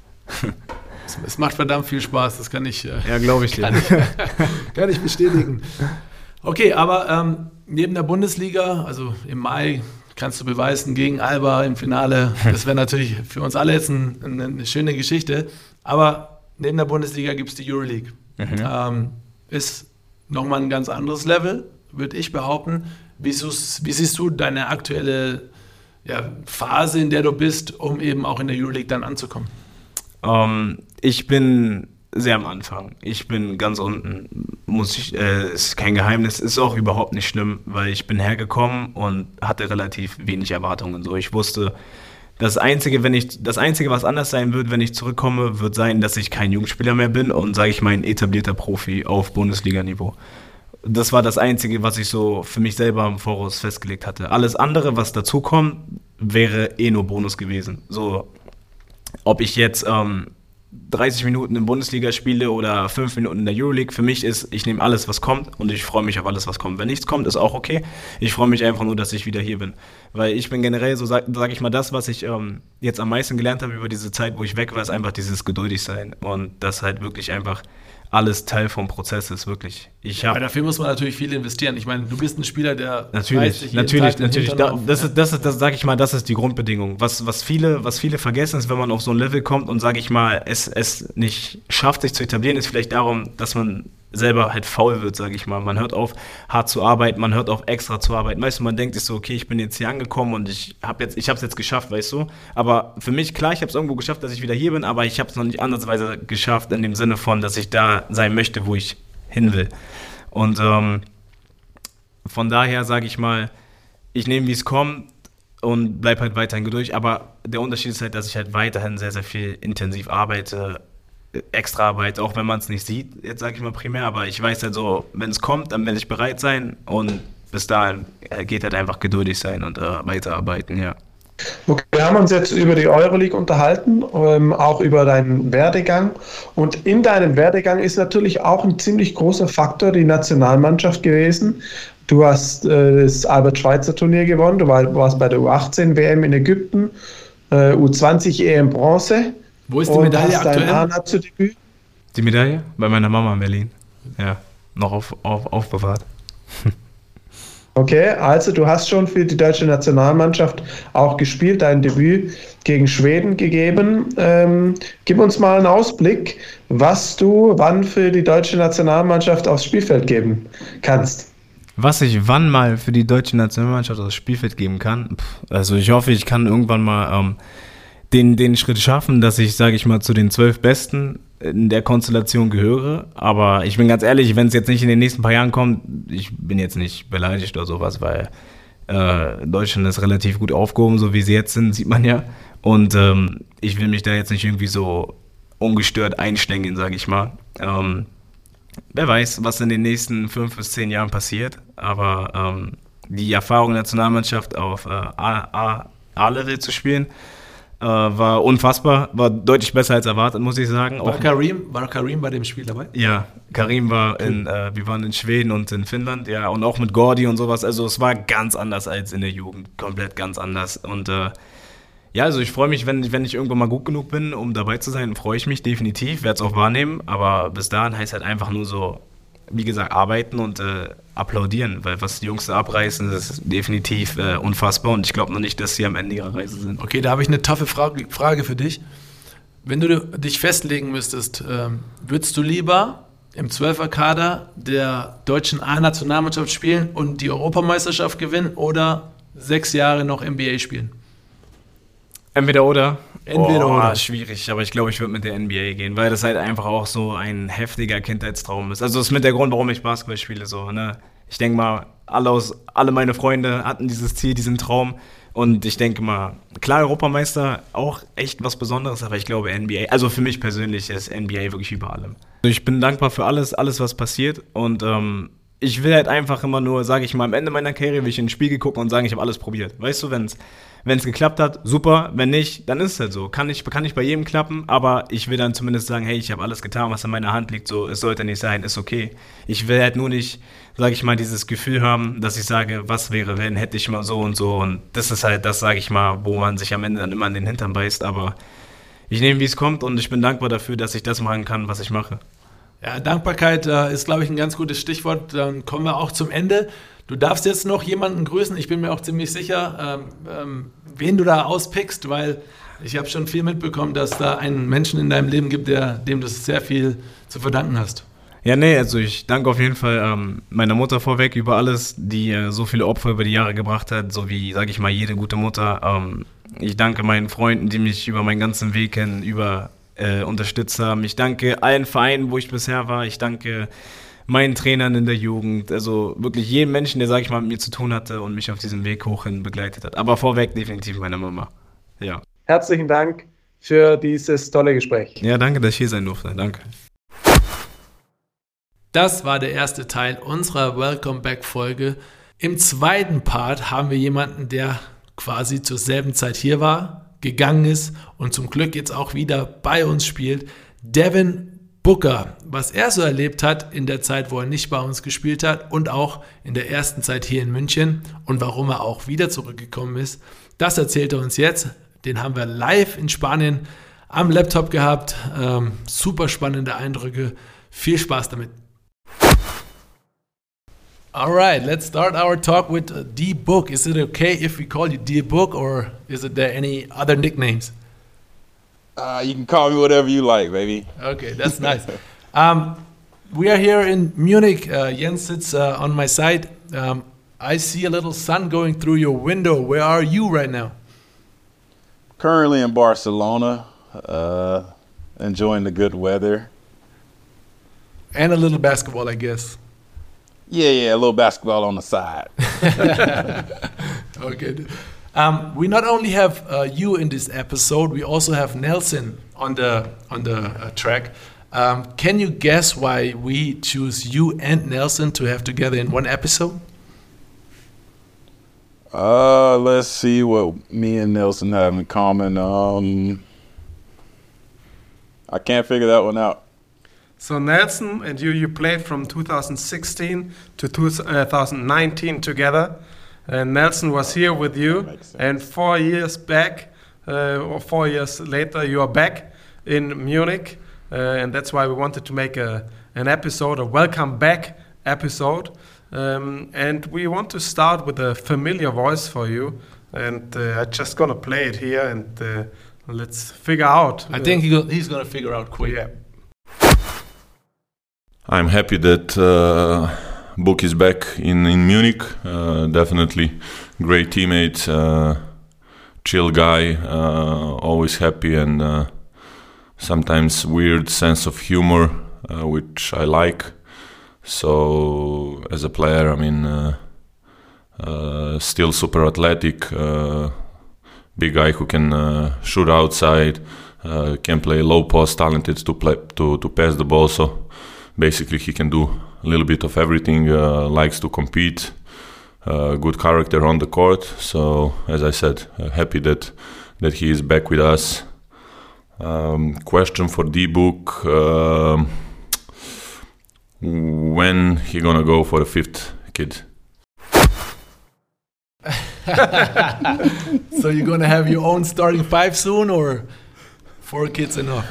Es, es macht verdammt viel Spaß, das kann ich, äh, Ja, glaube ich dir. kann, ich, kann ich bestätigen. Okay, aber ähm, neben der Bundesliga, also im Mai, kannst du beweisen gegen Alba im Finale. Das wäre natürlich für uns alle jetzt ein, ein, eine schöne Geschichte. Aber neben der Bundesliga gibt es die Euroleague. Mhm. Ähm, ist nochmal ein ganz anderes Level, würde ich behaupten. Wie, suchst- wie siehst du deine aktuelle ja, Phase, in der du bist, um eben auch in der Euroleague dann anzukommen? Ähm, ich bin sehr am Anfang. Ich bin ganz unten. Muss ich, äh, ist kein Geheimnis, ist auch überhaupt nicht schlimm, weil ich bin hergekommen und hatte relativ wenig Erwartungen. So, ich wusste, das Einzige, wenn ich, das Einzige, was anders sein wird, wenn ich zurückkomme, wird sein, dass ich kein Jugendspieler mehr bin und, sage ich mal, ein etablierter Profi auf Bundesliga-Niveau. Das war das Einzige, was ich so für mich selber im Voraus festgelegt hatte. Alles andere, was dazukommt, wäre eh nur Bonus gewesen. So, ob ich jetzt ähm, dreißig Minuten in Bundesliga spiele oder fünf Minuten in der Euroleague, für mich ist, ich nehme alles, was kommt und ich freue mich auf alles, was kommt. Wenn nichts kommt, ist auch okay. Ich freue mich einfach nur, dass ich wieder hier bin. Weil ich bin generell, so sage sag ich mal, das, was ich ähm, jetzt am meisten gelernt habe über diese Zeit, wo ich weg war, ist einfach dieses geduldig sein und das halt wirklich einfach alles Teil vom Prozess ist, wirklich. Ich Aber habe dafür muss man natürlich viel investieren. Ich meine, du bist ein Spieler, der Natürlich, reißt sich jeden natürlich, Tag den natürlich. Hintern Da, auf. das ist, das ist, das sage ich mal, das ist die Grundbedingung. Was, was viele, was viele vergessen, ist, wenn man auf so ein Level kommt und, sage ich mal, es, es nicht schafft, sich zu etablieren, ist vielleicht darum, dass man selber halt faul wird, sage ich mal. Man hört auf, hart zu arbeiten, man hört auf, extra zu arbeiten. Weißt du, man denkt sich so, okay, ich bin jetzt hier angekommen und ich habe jetzt, ich habe es jetzt geschafft, weißt du. Aber für mich, klar, ich habe es irgendwo geschafft, dass ich wieder hier bin, aber ich habe es noch nicht ansatzweise geschafft in dem Sinne von, dass ich da sein möchte, wo ich hin will. Und ähm, von daher sage ich mal, ich nehme, wie es kommt und bleib halt weiterhin geduldig. Aber der Unterschied ist halt, dass ich halt weiterhin sehr, sehr viel intensiv arbeite, extra arbeite, auch wenn man es nicht sieht, jetzt sage ich mal primär. Aber ich weiß halt so, wenn es kommt, dann werde ich bereit sein und bis dahin äh, geht halt einfach geduldig sein und äh, weiterarbeiten, ja. Okay, wir haben uns jetzt über die Euroleague unterhalten, ähm, auch über deinen Werdegang. Und in deinem Werdegang ist natürlich auch ein ziemlich großer Faktor die Nationalmannschaft gewesen. Du hast äh, das Albert-Schweitzer-Turnier gewonnen, du war, warst bei der U achtzehn W M in Ägypten, äh, U zwanzig E M Bronze. Wo ist die und Medaille hast dein aktuell? A-Nationaldebüt. Die Medaille? Bei meiner Mama in Berlin. Ja, noch auf, auf, aufbewahrt. Okay, also du hast schon für die deutsche Nationalmannschaft auch gespielt, dein Debüt gegen Schweden gegeben. Ähm, gib uns mal einen Ausblick, was du wann für die deutsche Nationalmannschaft aufs Spielfeld geben kannst. Was ich wann mal für die deutsche Nationalmannschaft aufs Spielfeld geben kann? Pff, also ich hoffe, ich kann irgendwann mal ähm, den, den Schritt schaffen, dass ich, sage ich mal, zu den zwölf Besten in der Konstellation gehöre, aber ich bin ganz ehrlich, wenn es jetzt nicht in den nächsten paar Jahren kommt, ich bin jetzt nicht beleidigt oder sowas, weil äh, Deutschland ist relativ gut aufgehoben, so wie sie jetzt sind, sieht man ja, und ähm, ich will mich da jetzt nicht irgendwie so ungestört einschlängeln, sage ich mal. Ähm, wer weiß, was in den nächsten fünf bis zehn Jahren passiert, aber ähm, die Erfahrung der Nationalmannschaft auf äh, A-Level zu spielen, Uh, war unfassbar, war deutlich besser als erwartet, muss ich sagen. War Karim, war Karim bei dem Spiel dabei? Ja, Karim war in, äh, wir waren in Schweden und in Finnland, ja, und auch mit Gordi und sowas, also es war ganz anders als in der Jugend, komplett ganz anders. Und äh, ja, also ich freue mich, wenn, wenn ich irgendwann mal gut genug bin, um dabei zu sein, freue ich mich definitiv, werde es auch wahrnehmen, aber bis dahin heißt halt einfach nur so, wie gesagt, arbeiten und äh, applaudieren, weil was die Jungs da abreißen, das ist definitiv äh, unfassbar und ich glaube noch nicht, dass sie am Ende ihrer Reise sind. Okay, da habe ich eine taffe Frage, Frage für dich. Wenn du dich festlegen müsstest, ähm, würdest du lieber im Zwölferkader der deutschen A-Nationalmannschaft spielen und die Europameisterschaft gewinnen oder sechs Jahre noch N B A spielen? Entweder oder. Entweder oh, oder. Schwierig, aber ich glaube, ich würde mit der N B A gehen, weil das halt einfach auch so ein heftiger Kindheitstraum ist. Also das ist mit der Grund, warum ich Basketball spiele. So, ne? Ich denke mal, alle, aus, alle meine Freunde hatten dieses Ziel, diesen Traum. Und ich denke mal, klar, Europameister auch echt was Besonderes, aber ich glaube N B A, also für mich persönlich ist N B A wirklich über allem. Also ich bin dankbar für alles, alles was passiert und ähm, ich will halt einfach immer nur, sage ich mal, am Ende meiner Karriere will ich in ein Spiegel gucken und sagen, ich habe alles probiert. Weißt du, wenn es Wenn es geklappt hat, super. Wenn nicht, dann ist es halt so. Kann nicht, kann nicht bei jedem klappen, aber ich will dann zumindest sagen, hey, ich habe alles getan, was in meiner Hand liegt. So, es sollte nicht sein, ist okay. Ich will halt nur nicht, sage ich mal, dieses Gefühl haben, dass ich sage, was wäre, wenn, hätte ich mal so und so. Und das ist halt das, sage ich mal, wo man sich am Ende dann immer an den Hintern beißt. Aber ich nehme, wie es kommt und ich bin dankbar dafür, dass ich das machen kann, was ich mache. Ja, Dankbarkeit äh, ist, glaube ich, ein ganz gutes Stichwort. Dann kommen wir auch zum Ende. Du darfst jetzt noch jemanden grüßen. Ich bin mir auch ziemlich sicher, ähm, ähm, wen du da auspickst, weil ich habe schon viel mitbekommen, dass da einen Menschen in deinem Leben gibt, der, dem du sehr viel zu verdanken hast. Ja, nee, also ich danke auf jeden Fall ähm, meiner Mutter vorweg über alles, die äh, so viele Opfer über die Jahre gebracht hat, so wie, sage ich mal, jede gute Mutter. Ähm, ich danke meinen Freunden, die mich über meinen ganzen Weg kennen, über äh, unterstützt haben. Ich danke allen Vereinen, wo ich bisher war. Ich danke meinen Trainern in der Jugend, also wirklich jedem Menschen, der, sag ich mal, mit mir zu tun hatte und mich auf diesem Weg hochhin begleitet hat. Aber vorweg definitiv meine Mama. Ja. Herzlichen Dank für dieses tolle Gespräch. Ja, danke, dass ich hier sein durfte. Danke. Das war der erste Teil unserer Welcome Back Folge. Im zweiten Part haben wir jemanden, der quasi zur selben Zeit hier war, gegangen ist und zum Glück jetzt auch wieder bei uns spielt. Devin Booker, was er so erlebt hat in der Zeit, wo er nicht bei uns gespielt hat und auch in der ersten Zeit hier in München und warum er auch wieder zurückgekommen ist, das erzählt er uns jetzt. Den haben wir live in Spanien am Laptop gehabt. Ähm, super spannende Eindrücke. Viel Spaß damit. Alright, let's start our talk with D-Book. Is it okay if we call you D-Book or is it there any other nicknames? Uh, you can call me whatever you like, baby. Okay, that's nice. um, we are here in Munich. Uh, Jens sits uh, on my side. Um, I see a little sun going through your window. Where are you right now? Currently in Barcelona, uh, enjoying the good weather. And a little basketball, I guess. Yeah, yeah, a little basketball on the side. Okay. Um, we not only have uh, you in this episode, we also have Nelson on the on the uh, track. Um, can you guess why we choose you and Nelson to have together in one episode? Uh, let's see what me and Nelson have in common. Um, I can't figure that one out. So Nelson and you, you played from two thousand sixteen to two thousand nineteen together. And Nelson was here with you, and four years back, uh, or four years later, you are back in Munich. uh, and that's why we wanted to make a an episode, a welcome back episode. Um, and we want to start with a familiar voice for you, and uh, I'm just gonna play it here, and uh, let's figure out. I think he go- he's gonna figure out quick. Yeah. I'm happy that uh, Book is back in, in Munich. Uh, definitely great teammate, uh, chill guy, uh, always happy, and uh, sometimes weird sense of humor, uh, which I like. So as a player, I mean, uh, uh, still super athletic, uh, big guy who can uh, shoot outside, uh, can play low post, talented to play to, to pass the ball. So basically, he can do a little bit of everything. Uh, likes to compete, uh, good character on the court. So as I said, uh, happy that that he is back with us. Um, question for D-Book. Uh, When he gonna go for the fifth kid? So you're gonna have your own starting five soon, or four kids enough?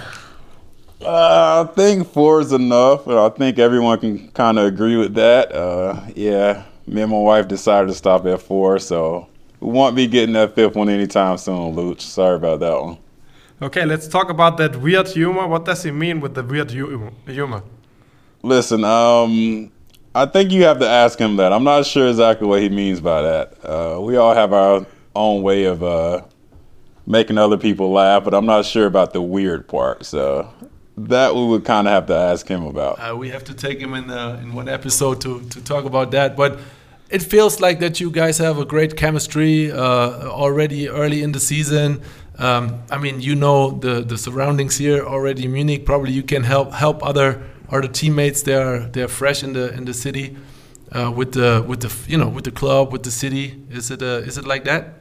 Uh, I think four is enough, but I think everyone can kind of agree with that. Uh, yeah, me and my wife decided to stop at four, so we won't be getting that fifth one anytime soon, Luch. Sorry about that one. Okay, let's talk about that weird humor. What does he mean with the weird hu- humor? Listen, um, I think you have to ask him that. I'm not sure exactly what he means by that. Uh, we all have our own way of uh, making other people laugh, but I'm not sure about the weird part. So that we would kind of have to ask him about. Uh, we have to take him in uh, in one episode to to talk about that. But it feels like that you guys have a great chemistry uh, already early in the season. Um, I mean, you know the the surroundings here already in Munich. Probably you can help help other. Are the teammates they're they're fresh in the in the city uh, with the with the you know with the club, with the city? Is it uh, is it like that?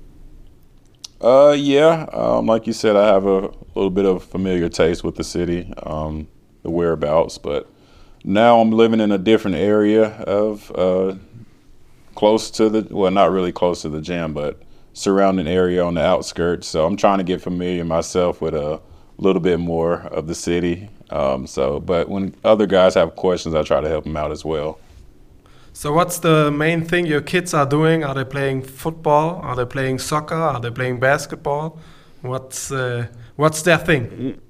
Uh, yeah. Um, like you said, I have a little bit of familiar taste with the city, um, the whereabouts. But now I'm living in a different area of uh, close to the well, not really close to the gym, but surrounding area on the outskirts. So I'm trying to get familiar myself with a little bit more of the city. Um, so, but when other guys have questions, I try to help them out as well. So what's the main thing your kids are doing? Are they playing football? Are they playing soccer? Are they playing basketball? What's uh, what's their thing?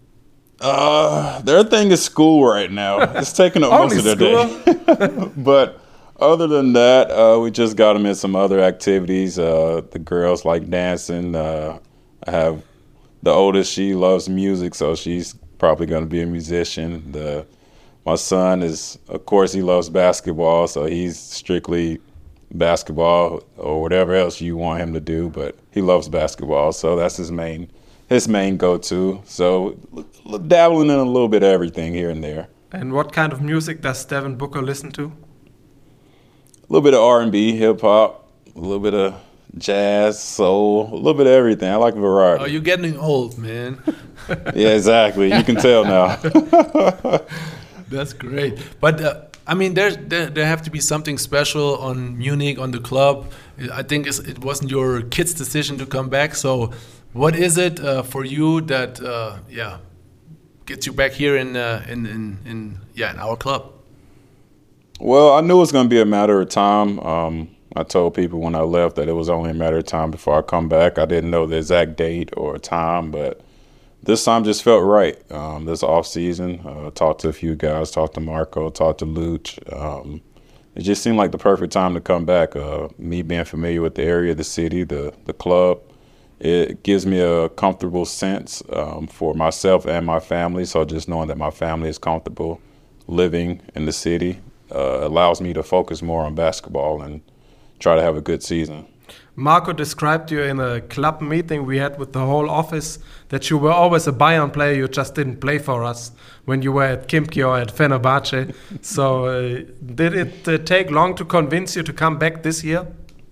Uh, their thing is school right now. It's taking up most of their day. But other than that, uh, we just got them in some other activities. Uh, the girls like dancing. Uh, I have the oldest, she loves music, so she's probably going to be a musician. The my son is, of course, he loves basketball, so he's strictly basketball or whatever else you want him to do. But he loves basketball, so that's his main his main go-to. So dabbling in a little bit of everything here and there. And what kind of music does Devin Booker listen to? A little bit of R and B, hip hop, a little bit of jazz, soul, a little bit of everything. I like variety. Oh, you're getting old, man. Yeah, exactly. You can tell now. That's great. But uh, I mean, there's, there there have to be something special on Munich, on the club. I think it's, it wasn't your kids' decision to come back. So, what is it uh, for you that uh, yeah gets you back here in uh, in, in in yeah in our club? Well, I knew it was going to be a matter of time. Um, I told people when I left that it was only a matter of time before I come back. I didn't know the exact date or time, but this time just felt right. Um, this off season, uh, talked to a few guys, talked to Marco, talked to Luch. Um, it just seemed like the perfect time to come back. Uh, me being familiar with the area, the city, the the club, it gives me a comfortable sense um, for myself and my family. So just knowing that my family is comfortable living in the city uh, allows me to focus more on basketball and try to have a good season. Marco described you in a club meeting we had with the whole office that you were always a Bayern player, you just didn't play for us when you were at Khimki or at Fenerbahce. So uh, did it uh, take long to convince you to come back this year?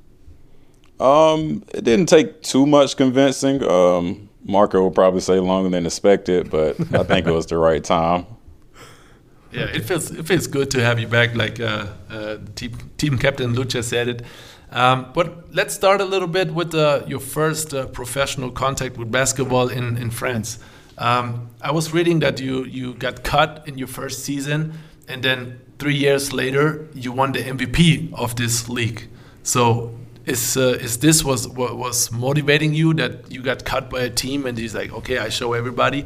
Um, it didn't take too much convincing. Um, Marco will probably say longer than expected, but I think it was the right time. Yeah, it feels it feels good to have you back, like uh, uh, team, team captain Lucha said it. Um, but let's start a little bit with uh, your first uh, professional contact with basketball in, in France. Um, I was reading that you you got cut in your first season, and then three years later you won the M V P of this league. So is uh, is this was what was motivating you, that you got cut by a team and he's like, okay, I show everybody?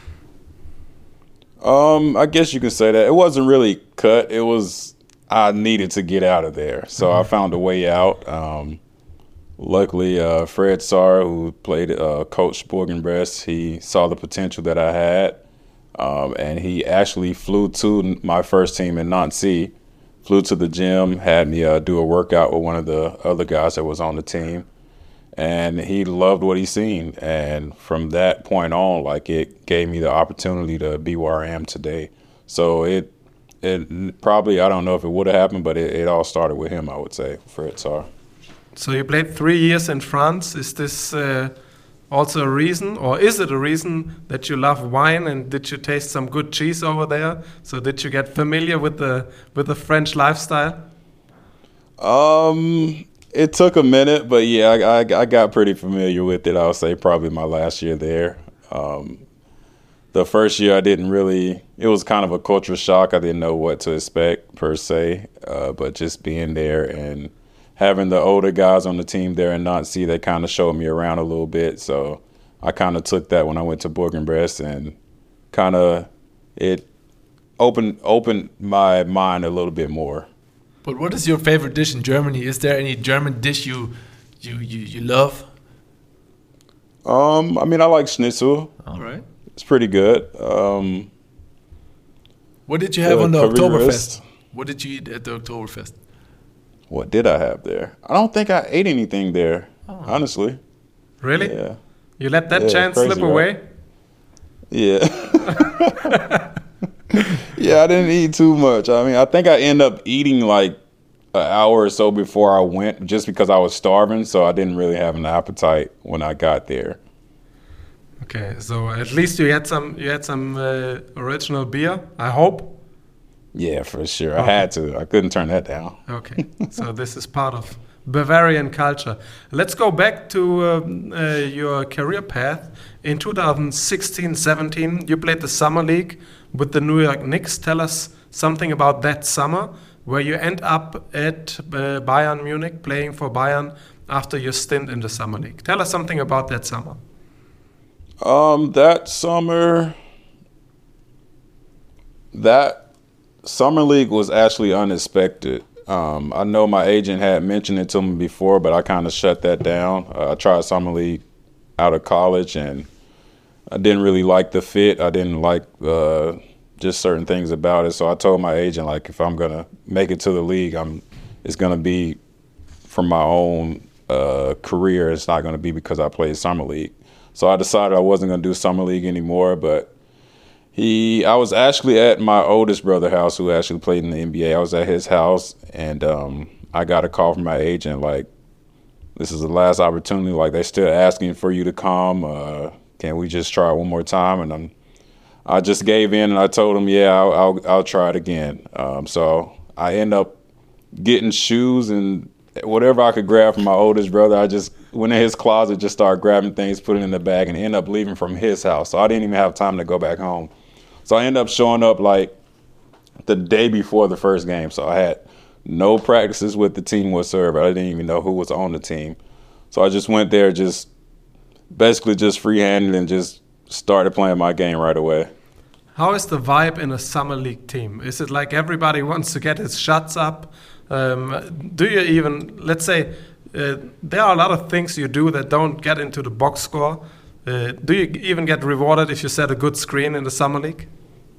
Um, I guess you could say that. It wasn't really cut. It was I needed to get out of there, so mm-hmm. I found a way out. Um, luckily, uh, Fred Sarr, who played uh, coach Bourg-en-Bresse, he saw the potential that I had, um, and he actually flew to my first team in Nancy, flew to the gym, had me uh, do a workout with one of the other guys that was on the team. And he loved what he's seen. And from that point on, like, it gave me the opportunity to be where I am today. So it it probably, I don't know if it would have happened, but it, it all started with him, I would say, Fred Sarr. So you played three years in France. Is this uh, also a reason, or is it a reason that you love wine, and did you taste some good cheese over there? So did you get familiar with the with the French lifestyle? Um... It took a minute, but yeah, I, I, I got pretty familiar with it. I would say probably my last year there. Um, the first year I didn't really, it was kind of a culture shock. I didn't know what to expect per se, uh, but just being there and having the older guys on the team there in Nancy, they kind of showed me around a little bit. So I kind of took that when I went to Bourg-en-Bresse, and kind of it opened opened my mind a little bit more. But what is your favorite dish in Germany? Is there any German dish you you you, you love? Um, I mean, I like schnitzel. All right, it's pretty good. Um, what did you have uh, on the Oktoberfest? Oktoberfest? What did you eat at the Oktoberfest? What did I have there? I don't think I ate anything there, oh. honestly. Really? Yeah. You let that yeah, chance crazy, slip right? away? Yeah. Yeah, I didn't eat too much. I mean, I think I ended up eating like an hour or so before I went, just because I was starving, so I didn't really have an appetite when I got there. Okay, so at least you had some you had some uh, original beer, I hope. Yeah, for sure. Okay. I had to. I couldn't turn that down. Okay, so this is part of Bavarian culture. Let's go back to um, uh, your career path. In two thousand sixteen seventeen, you played the Summer League with the New York Knicks. Tell us something about that summer, where you end up at uh, Bayern Munich, playing for Bayern after your stint in the Summer League. Tell us something about that summer. Um, that summer, that Summer League was actually unexpected. Um, I know my agent had mentioned it to me before, but I kind of shut that down. Uh, I tried Summer League out of college, and I didn't really like the fit. I didn't like uh, just certain things about it. So I told my agent, like, if I'm going to make it to the league, I'm it's going to be from my own uh, career. It's not going to be because I played Summer League. So I decided I wasn't going to do Summer League anymore. But he, I was actually at my oldest brother's house, who actually played in the N B A. I was at his house, and um, I got a call from my agent, like, this is the last opportunity. Like, they're still asking for you to come. Uh, can we just try it one more time? And I'm, I just gave in, and I told him, yeah, I'll, I'll, I'll try it again. Um, so I end up getting shoes and whatever I could grab from my oldest brother. I just went in his closet, just started grabbing things, put it in the bag, and end up leaving from his house. So I didn't even have time to go back home. So I ended up showing up like the day before the first game. So I had no practices with the team whatsoever. I didn't even know who was on the team. So I just went there, just basically just free-handed, and just started playing my game right away. How is the vibe in a Summer League team? Is it like everybody wants to get his shots up? Um, do you even, let's say, uh, there are a lot of things you do that don't get into the box score. Uh, do you even get rewarded if you set a good screen in the Summer League?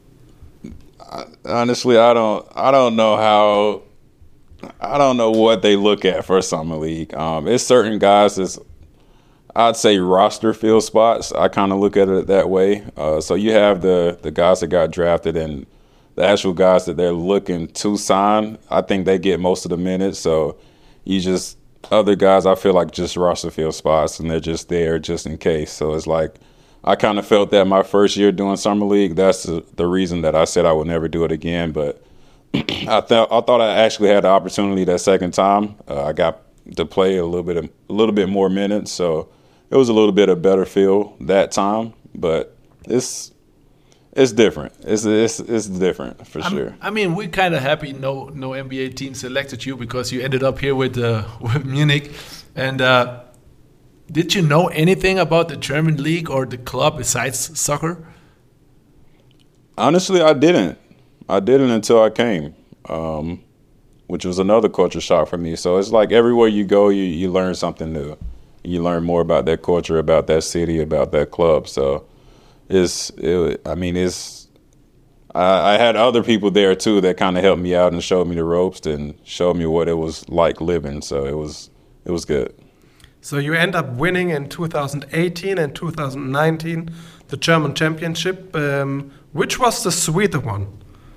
Honestly, I don't. I don't know how. I don't know what they look at for Summer League. Um, it's certain guys that's, I'd say, roster fill spots. I kind of look at it that way. Uh, so you have the the guys that got drafted, and the actual guys that they're looking to sign. I think they get most of the minutes. So you just, other guys, I feel like just roster fill spots, and they're just there just in case. So it's like, I kind of felt that my first year doing Summer League. That's the, the reason that I said I would never do it again. But I thought I thought I actually had the opportunity that second time. Uh, I got to play a little bit of, a little bit more minutes, so it was a little bit of better feel that time. But it's it's different. It's it's it's different for I'm, sure. I mean, we're kind of happy no no N B A team selected you because you ended up here with uh, with Munich. And uh, did you know anything about the German league or the club besides soccer? Honestly, I didn't. I didn't until I came, um, which was another culture shock for me. So it's like everywhere you go, you, you learn something new. You learn more about that culture, about that city, about that club. So it's, it, I mean, it's, I, I had other people there too that kind of helped me out and showed me the ropes and showed me what it was like living. So it was, it was good. So you end up winning in two thousand eighteen and two thousand nineteen the German Championship. Um, which was the sweeter one?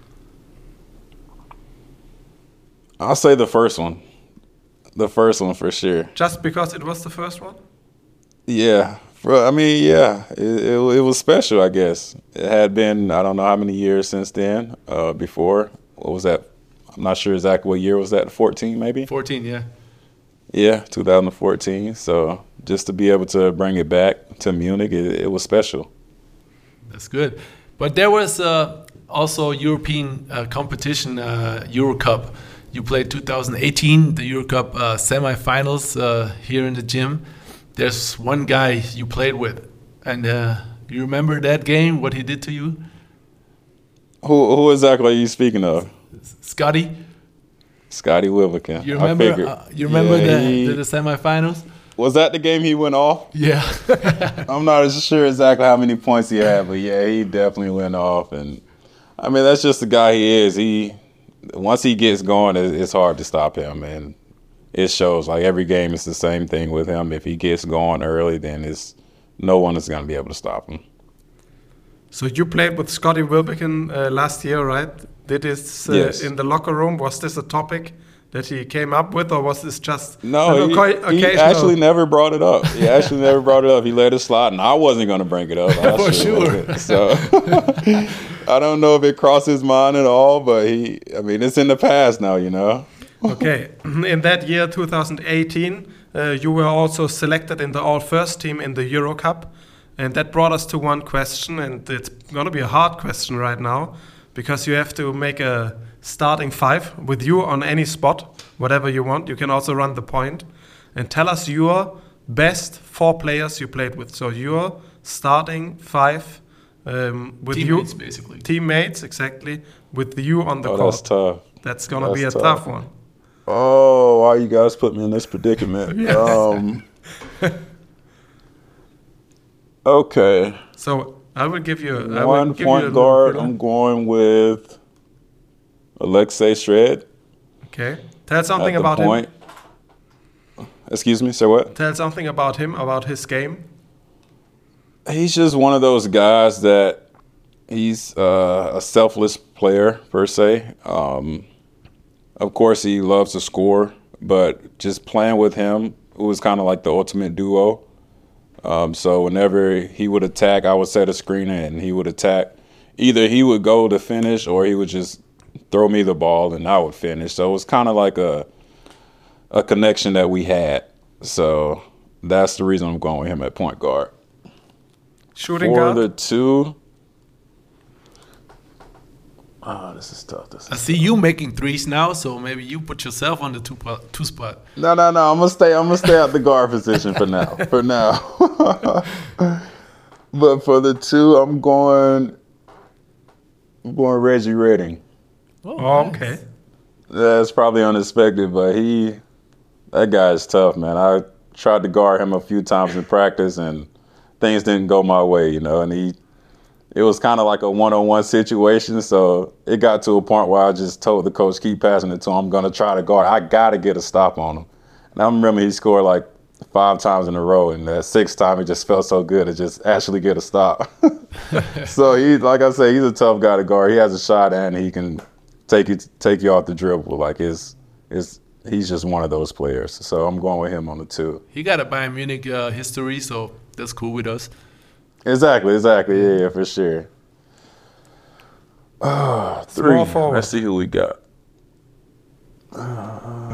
I'll say the first one. The first one for sure. Just because it was the first one? Yeah. For, I mean, yeah. It, it, it was special, I guess. It had been, I don't know how many years since then, uh, before. What was that? I'm not sure exactly what year was that. fourteen maybe? fourteen, yeah. Yeah, two thousand fourteen. So just to be able to bring it back to Munich, it, it was special. That's good. But there was uh, also European uh, competition, uh, Euro Cup. You played two thousand eighteen, the Euro Cup uh, semifinals uh, here in the gym. There's one guy you played with, and uh, you remember that game? What he did to you? Who who exactly are you speaking of? Scotty. Scotty Wilbekin. You remember? Uh, you remember yeah, the, he, the the semifinals? Was that the game he went off? Yeah. I'm not sure exactly how many points he had, but yeah, he definitely went off. And I mean, that's just the guy he is. He once he gets going, it's hard to stop him, and it shows. Like every game, it's the same thing with him. If he gets going early, then it's no one is going to be able to stop him. So you played with Scotty Wilbekin uh, last year, right? Did this uh, yes. in the locker room? Was this a topic that he came up with, or was this just no? He, occasional... he actually never brought it up. He actually never brought it up. He let it slide, and I wasn't going to bring it up. For sure. So I don't know if it crossed his mind at all, but he. I mean, it's in the past now, you know. Okay. In that year, two thousand eighteen, uh, you were also selected in the all-first team in the Euro Cup. And that brought us to one question, and it's going to be a hard question right now, because you have to make a starting five with you on any spot, whatever you want. You can also run the point. And tell us your best four players you played with. So your starting five um, with teammates, you. basically. Teammates, exactly, with you on the oh, court. That's tough. That's going to be a tough. tough one. Oh, why you guys put me in this predicament? Yes. Um, okay. So I will give you I one will give point you a guard. little- I'm going with Alexei Shred. Okay. Tell something at the about point. him. Excuse me, say what? Tell something about him, about his game. He's just one of those guys that he's uh, a selfless player per se. Um, of course, he loves to score, but just playing with him, it was kind of like the ultimate duo. Um, so whenever he would attack, I would set a screen and he would attack. Either he would go to finish or he would just throw me the ball and I would finish. So it was kind of like a a connection that we had. So that's the reason I'm going with him at point guard. Shooting For guard. the two, oh, this is tough. This I is see you making threes now, so maybe you put yourself on the two po- two spot. No, no, no. I'm gonna stay. I'm gonna stay at the guard position for now. For now. But for the two, I'm going. I'm going Reggie Redding. Oh, okay. That's probably unexpected, but he, that guy is tough, man. I tried to guard him a few times in practice, and things didn't go my way, you know. And he, it was kind of like a one-on-one situation, so it got to a point where I just told the coach, keep passing it to him. I'm gonna try to guard. I gotta get a stop on him. And I remember he scored like five times in a row, and that sixth time it just felt so good to just actually get a stop. So he, like I say, he's a tough guy to guard. He has a shot and he can take you take you off the dribble. Like his, his, he's just one of those players. So I'm going with him on the two. He got a Bayern Munich uh, history, so that's cool with us. Exactly, exactly. Yeah, yeah, for sure. Uh, three. Small forward. Let's see who we got. Uh,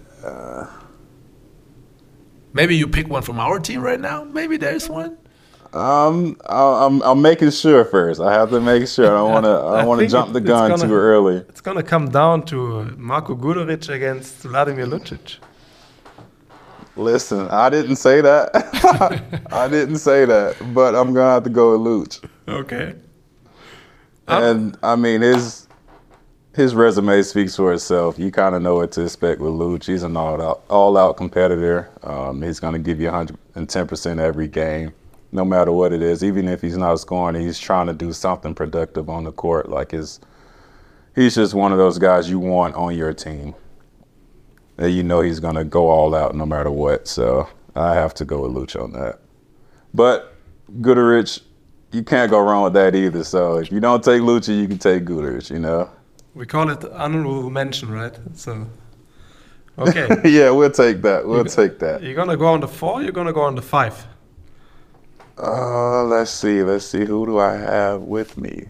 uh, Maybe you pick one from our team right now. Maybe there's one. Um, I- I'm I'm making sure first. I have to make sure. I don't want to. I don't want to think jump it- the it's gun gonna- too early. It's gonna come down to uh, Marko Guduric against Vladimir Lucic. Listen, I didn't say that. I didn't say that, but I'm gonna have to go with Luch. Okay. And I mean his his resume speaks for itself. You kind of know what to expect with Luch. He's an all out all out competitor. Um, he's gonna give you one hundred ten percent every game, no matter what it is. Even if he's not scoring, he's trying to do something productive on the court. Like his, he's just one of those guys you want on your team. And you know he's gonna go all out no matter what. So I have to go with Luch on that. But Guduric, you can't go wrong with that either. So if you don't take Lucha, you can take Guduric, you know? We call it honorable mention, right? So, okay. Yeah, we'll take that. We'll take that. You're gonna go on the four. You're gonna go on the five. Uh, let's see. Let's see. Who do I have with me?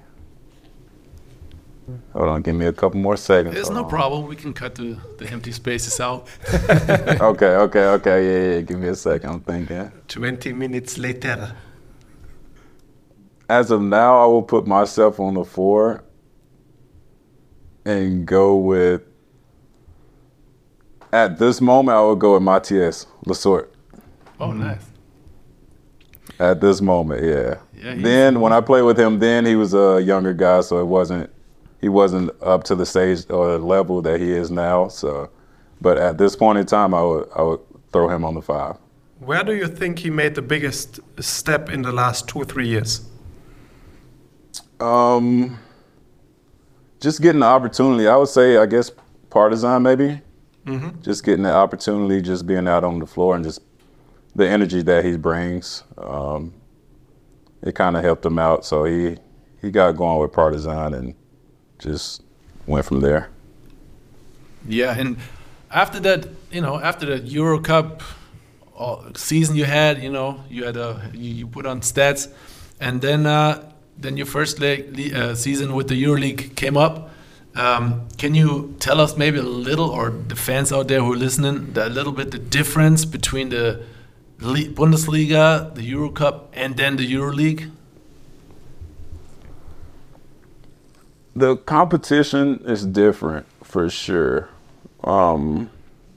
Hold on. Give me a couple more seconds. There's Hold no on. problem. We can cut the, the empty spaces out. Okay, okay, okay. Yeah, yeah. Give me a second. I'm thinking. Twenty minutes later. As of now, I will put myself on the four and go with, at this moment, I would go with Matthias Lesort. Oh, nice. At this moment, yeah. Yeah, he's- then when I played with him, then he was a younger guy, so it wasn't he wasn't up to the stage or level that he is now. So, but at this point in time, I would I would throw him on the five. Where do you think he made the biggest step in the last two or three years? Um, just getting the opportunity. I would say, I guess, Partizan maybe. Mm-hmm. Just getting the opportunity, just being out on the floor, and just the energy that he brings. Um, it kind of helped him out, so he he got going with Partizan and just went from there. Yeah, and after that, you know, after the Euro Cup uh, season you had, you know, you had a you, you put on stats, and then uh, then your first leg, uh, season with the EuroLeague came up. Um, can you tell us maybe a little, or the fans out there who are listening, the, a little bit the difference between the Le- Bundesliga, the Euro Cup, and then the EuroLeague? The competition is different for sure. Um,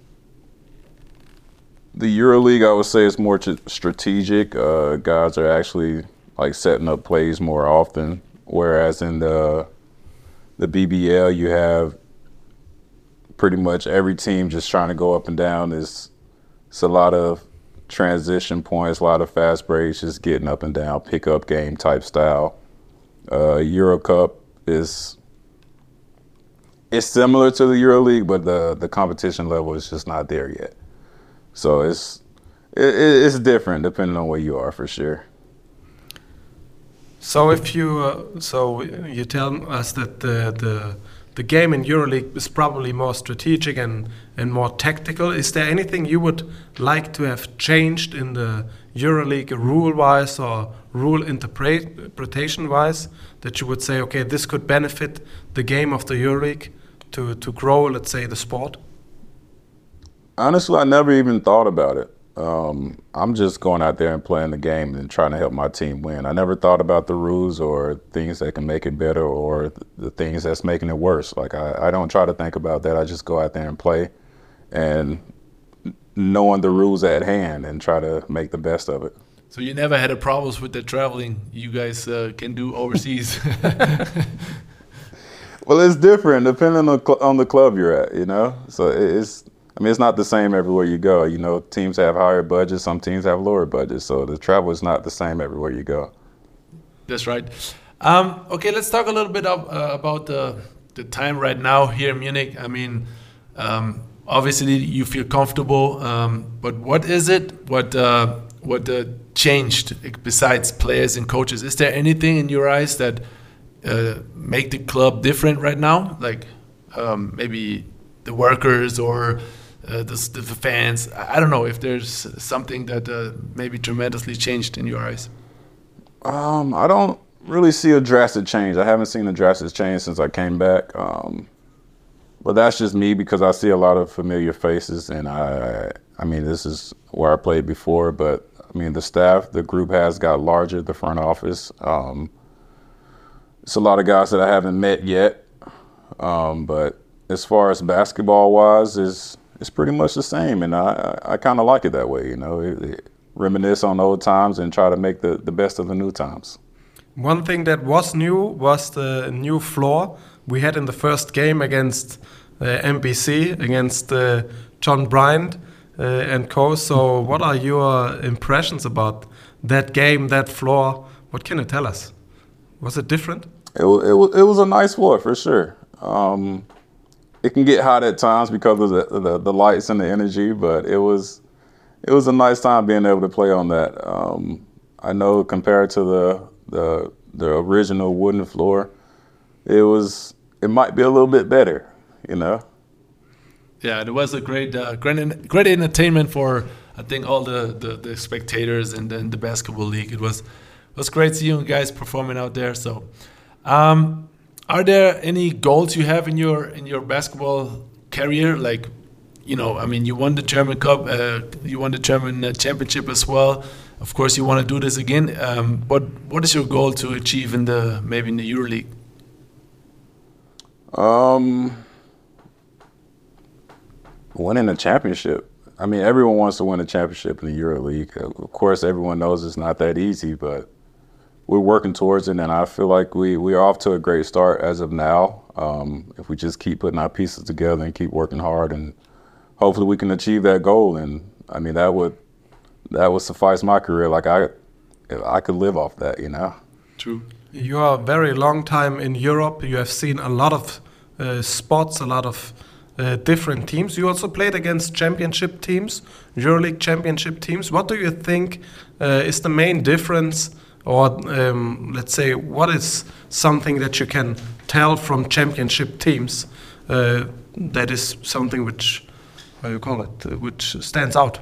the EuroLeague, I would say, is more tr- strategic. Uh, guys are actually like setting up plays more often, whereas in the the B B L, you have pretty much every team just trying to go up and down. It's, it's a lot of transition points, a lot of fast breaks, just getting up and down, pick-up game type style. Uh, Euro Cup is it's similar to the EuroLeague, but the the competition level is just not there yet. So it's it, it's different depending on where you are for sure. So if you uh, so you tell us that the the the game in EuroLeague is probably more strategic and and more tactical. Is there anything you would like to have changed in the EuroLeague rule-wise or rule interpretation-wise that you would say, okay, this could benefit the game of the EuroLeague to to grow, let's say, the sport? Honestly, I never even thought about it. Um, I'm just going out there and playing the game and trying to help my team win. I never thought about the rules or things that can make it better or the things that's making it worse. Like I, I don't try to think about that. I just go out there and play and knowing the rules at hand and try to make the best of it. So you never had a problems with the traveling you guys uh, can do overseas? Well, it's different depending on the, cl- on the club you're at, you know? So it's, I mean, it's not the same everywhere you go. You know, teams have higher budgets, some teams have lower budgets. So the travel is not the same everywhere you go. That's right. Um, okay, let's talk a little bit of, uh, about the, the time right now here in Munich. I mean, um, obviously you feel comfortable, um, but what is it? What uh, what uh, changed besides players and coaches? Is there anything in your eyes that uh, make the club different right now? Like um, maybe the workers or uh, the, the fans? I don't know if there's something that uh, maybe tremendously changed in your eyes. Um, I don't really see a drastic change. I haven't seen a drastic change since I came back. Um, but that's just me because I see a lot of familiar faces, and I, I mean, this is where I played before. But I I mean, the staff, the group has got larger, the front office. Um, it's a lot of guys that I haven't met yet. Um, but as far as basketball-wise, it's, it's pretty much the same, and I, I, I kind of like it that way, you know, it, it, reminisce on old times and try to make the, the best of the new times. One thing that was new was the new floor we had in the first game against uh, M B C, against uh, John Bryant uh, and co. So what are your impressions about that game, that floor? What can you tell us? Was it different? It was, it was, it was a nice floor, for sure. Um, it can get hot at times because of the, the, the lights and the energy, but it was it was a nice time being able to play on that. Um, I know compared to the, the the original wooden floor, it was it might be a little bit better, you know. Yeah, it was a great uh, great great entertainment for I think all the, the, the spectators and then the basketball league. It was it was great seeing you guys performing out there. So, um, are there any goals you have in your in your basketball career? Like, you know, I mean, you won the German Cup, uh, you won the German uh, Championship as well. Of course, you want to do this again. Um, what what is your goal to achieve in the maybe in the EuroLeague? Um, winning a championship. I mean, everyone wants to win a championship in the EuroLeague. Of course, everyone knows it's not that easy, but we're working towards it, and I feel like we we are off to a great start as of now. Um, if we just keep putting our pieces together and keep working hard, and hopefully we can achieve that goal. And I mean, that would. That would suffice my career. Like I, I could live off that, you know. True. You are a very long time in Europe. You have seen a lot of uh, spots, a lot of uh, different teams. You also played against championship teams, EuroLeague championship teams. What do you think uh, is the main difference, or um, let's say, what is something that you can tell from championship teams uh, that is something which, how you call it, uh, which stands out?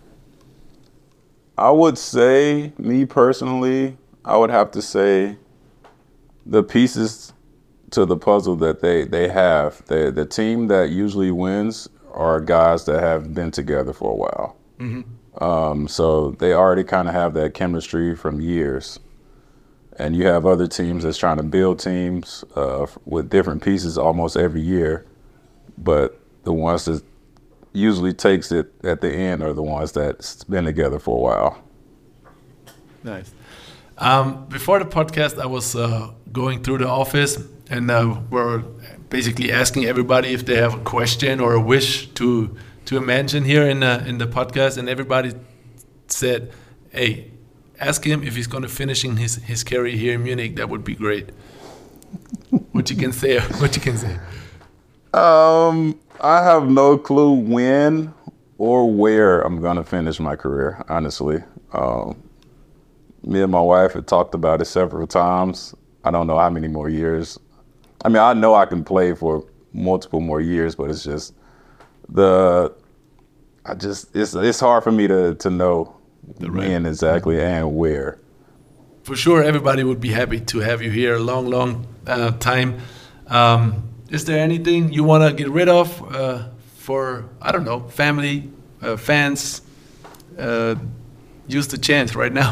I would say, me personally, I would have to say the pieces to the puzzle that they, they have. The, the team that usually wins are guys that have been together for a while. Mm-hmm. Um, so they already kind of have that chemistry from years. And you have other teams that's trying to build teams uh, with different pieces almost every year. But the ones that usually takes it at the end are the ones that's been together for a while. Nice. Um, before the podcast, I was uh, going through the office, and uh, we're basically asking everybody if they have a question or a wish to to mention here in the, in the podcast, and everybody said, "Hey, ask him if he's going to finish in his his career here in Munich. That would be great." What you can say? What you can say? Um. I have no clue when or where I'm going to finish my career, honestly. Um, me and my wife have talked about it several times. I don't know how many more years. I mean, I know I can play for multiple more years, but it's just the, I just, it's it's hard for me to, to know the when exactly and where. For sure, everybody would be happy to have you here a long, long uh, time. Um, Is there anything you want to get rid of uh, for, I don't know, family, uh, fans? Uh, use the chance right now.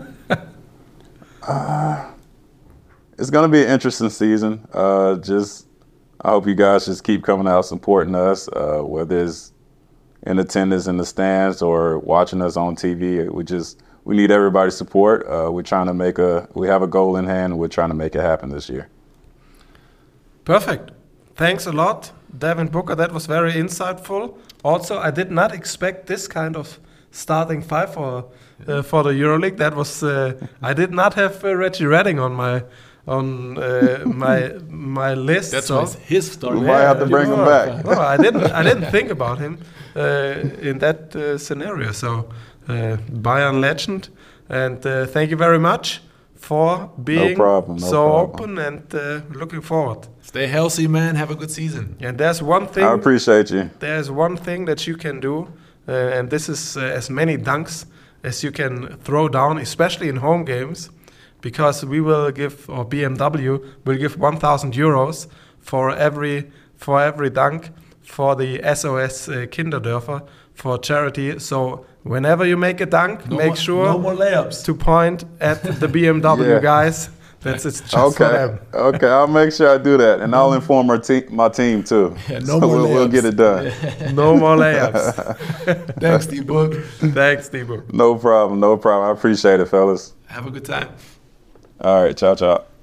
uh, it's going to be an interesting season. Uh, just, I hope you guys just keep coming out supporting us, uh, whether it's in attendance in the stands or watching us on T V. We just, we need everybody's support. Uh, we're trying to make a, we have a goal in hand, and we're trying to make it happen this year. Perfect. Thanks a lot, Devin Booker. That was very insightful. Also, I did not expect this kind of starting five for uh, for the EuroLeague. That was uh, I did not have uh, Reggie Redding on my on uh, my my list. That's so. his story. We might have to bring him back. No, I didn't. I didn't think about him uh, in that uh, scenario. So, uh, Bayern legend, and uh, thank you very much for being no problem, no so problem. open and uh, looking forward. Stay healthy, man. Have a good season. And there's one thing. I appreciate you. There's one thing that you can do, uh, and this is uh, as many dunks as you can throw down, especially in home games, because we will give, or B M W will give one thousand euros for every for every dunk for the S O S uh, Kinderdörfer for charity. So whenever you make a dunk, No make more, sure no more layups. to point at the B M W Yeah. guys. That's it's just for Okay, them. okay, I'll make sure I do that, and I'll inform our te- my team too. Yeah, no so more we'll, we'll layups. get it done. No more layups. Thanks, D-Book. Thanks, Timo. No problem, no problem. I appreciate it, fellas. Have a good time. All right, ciao, ciao.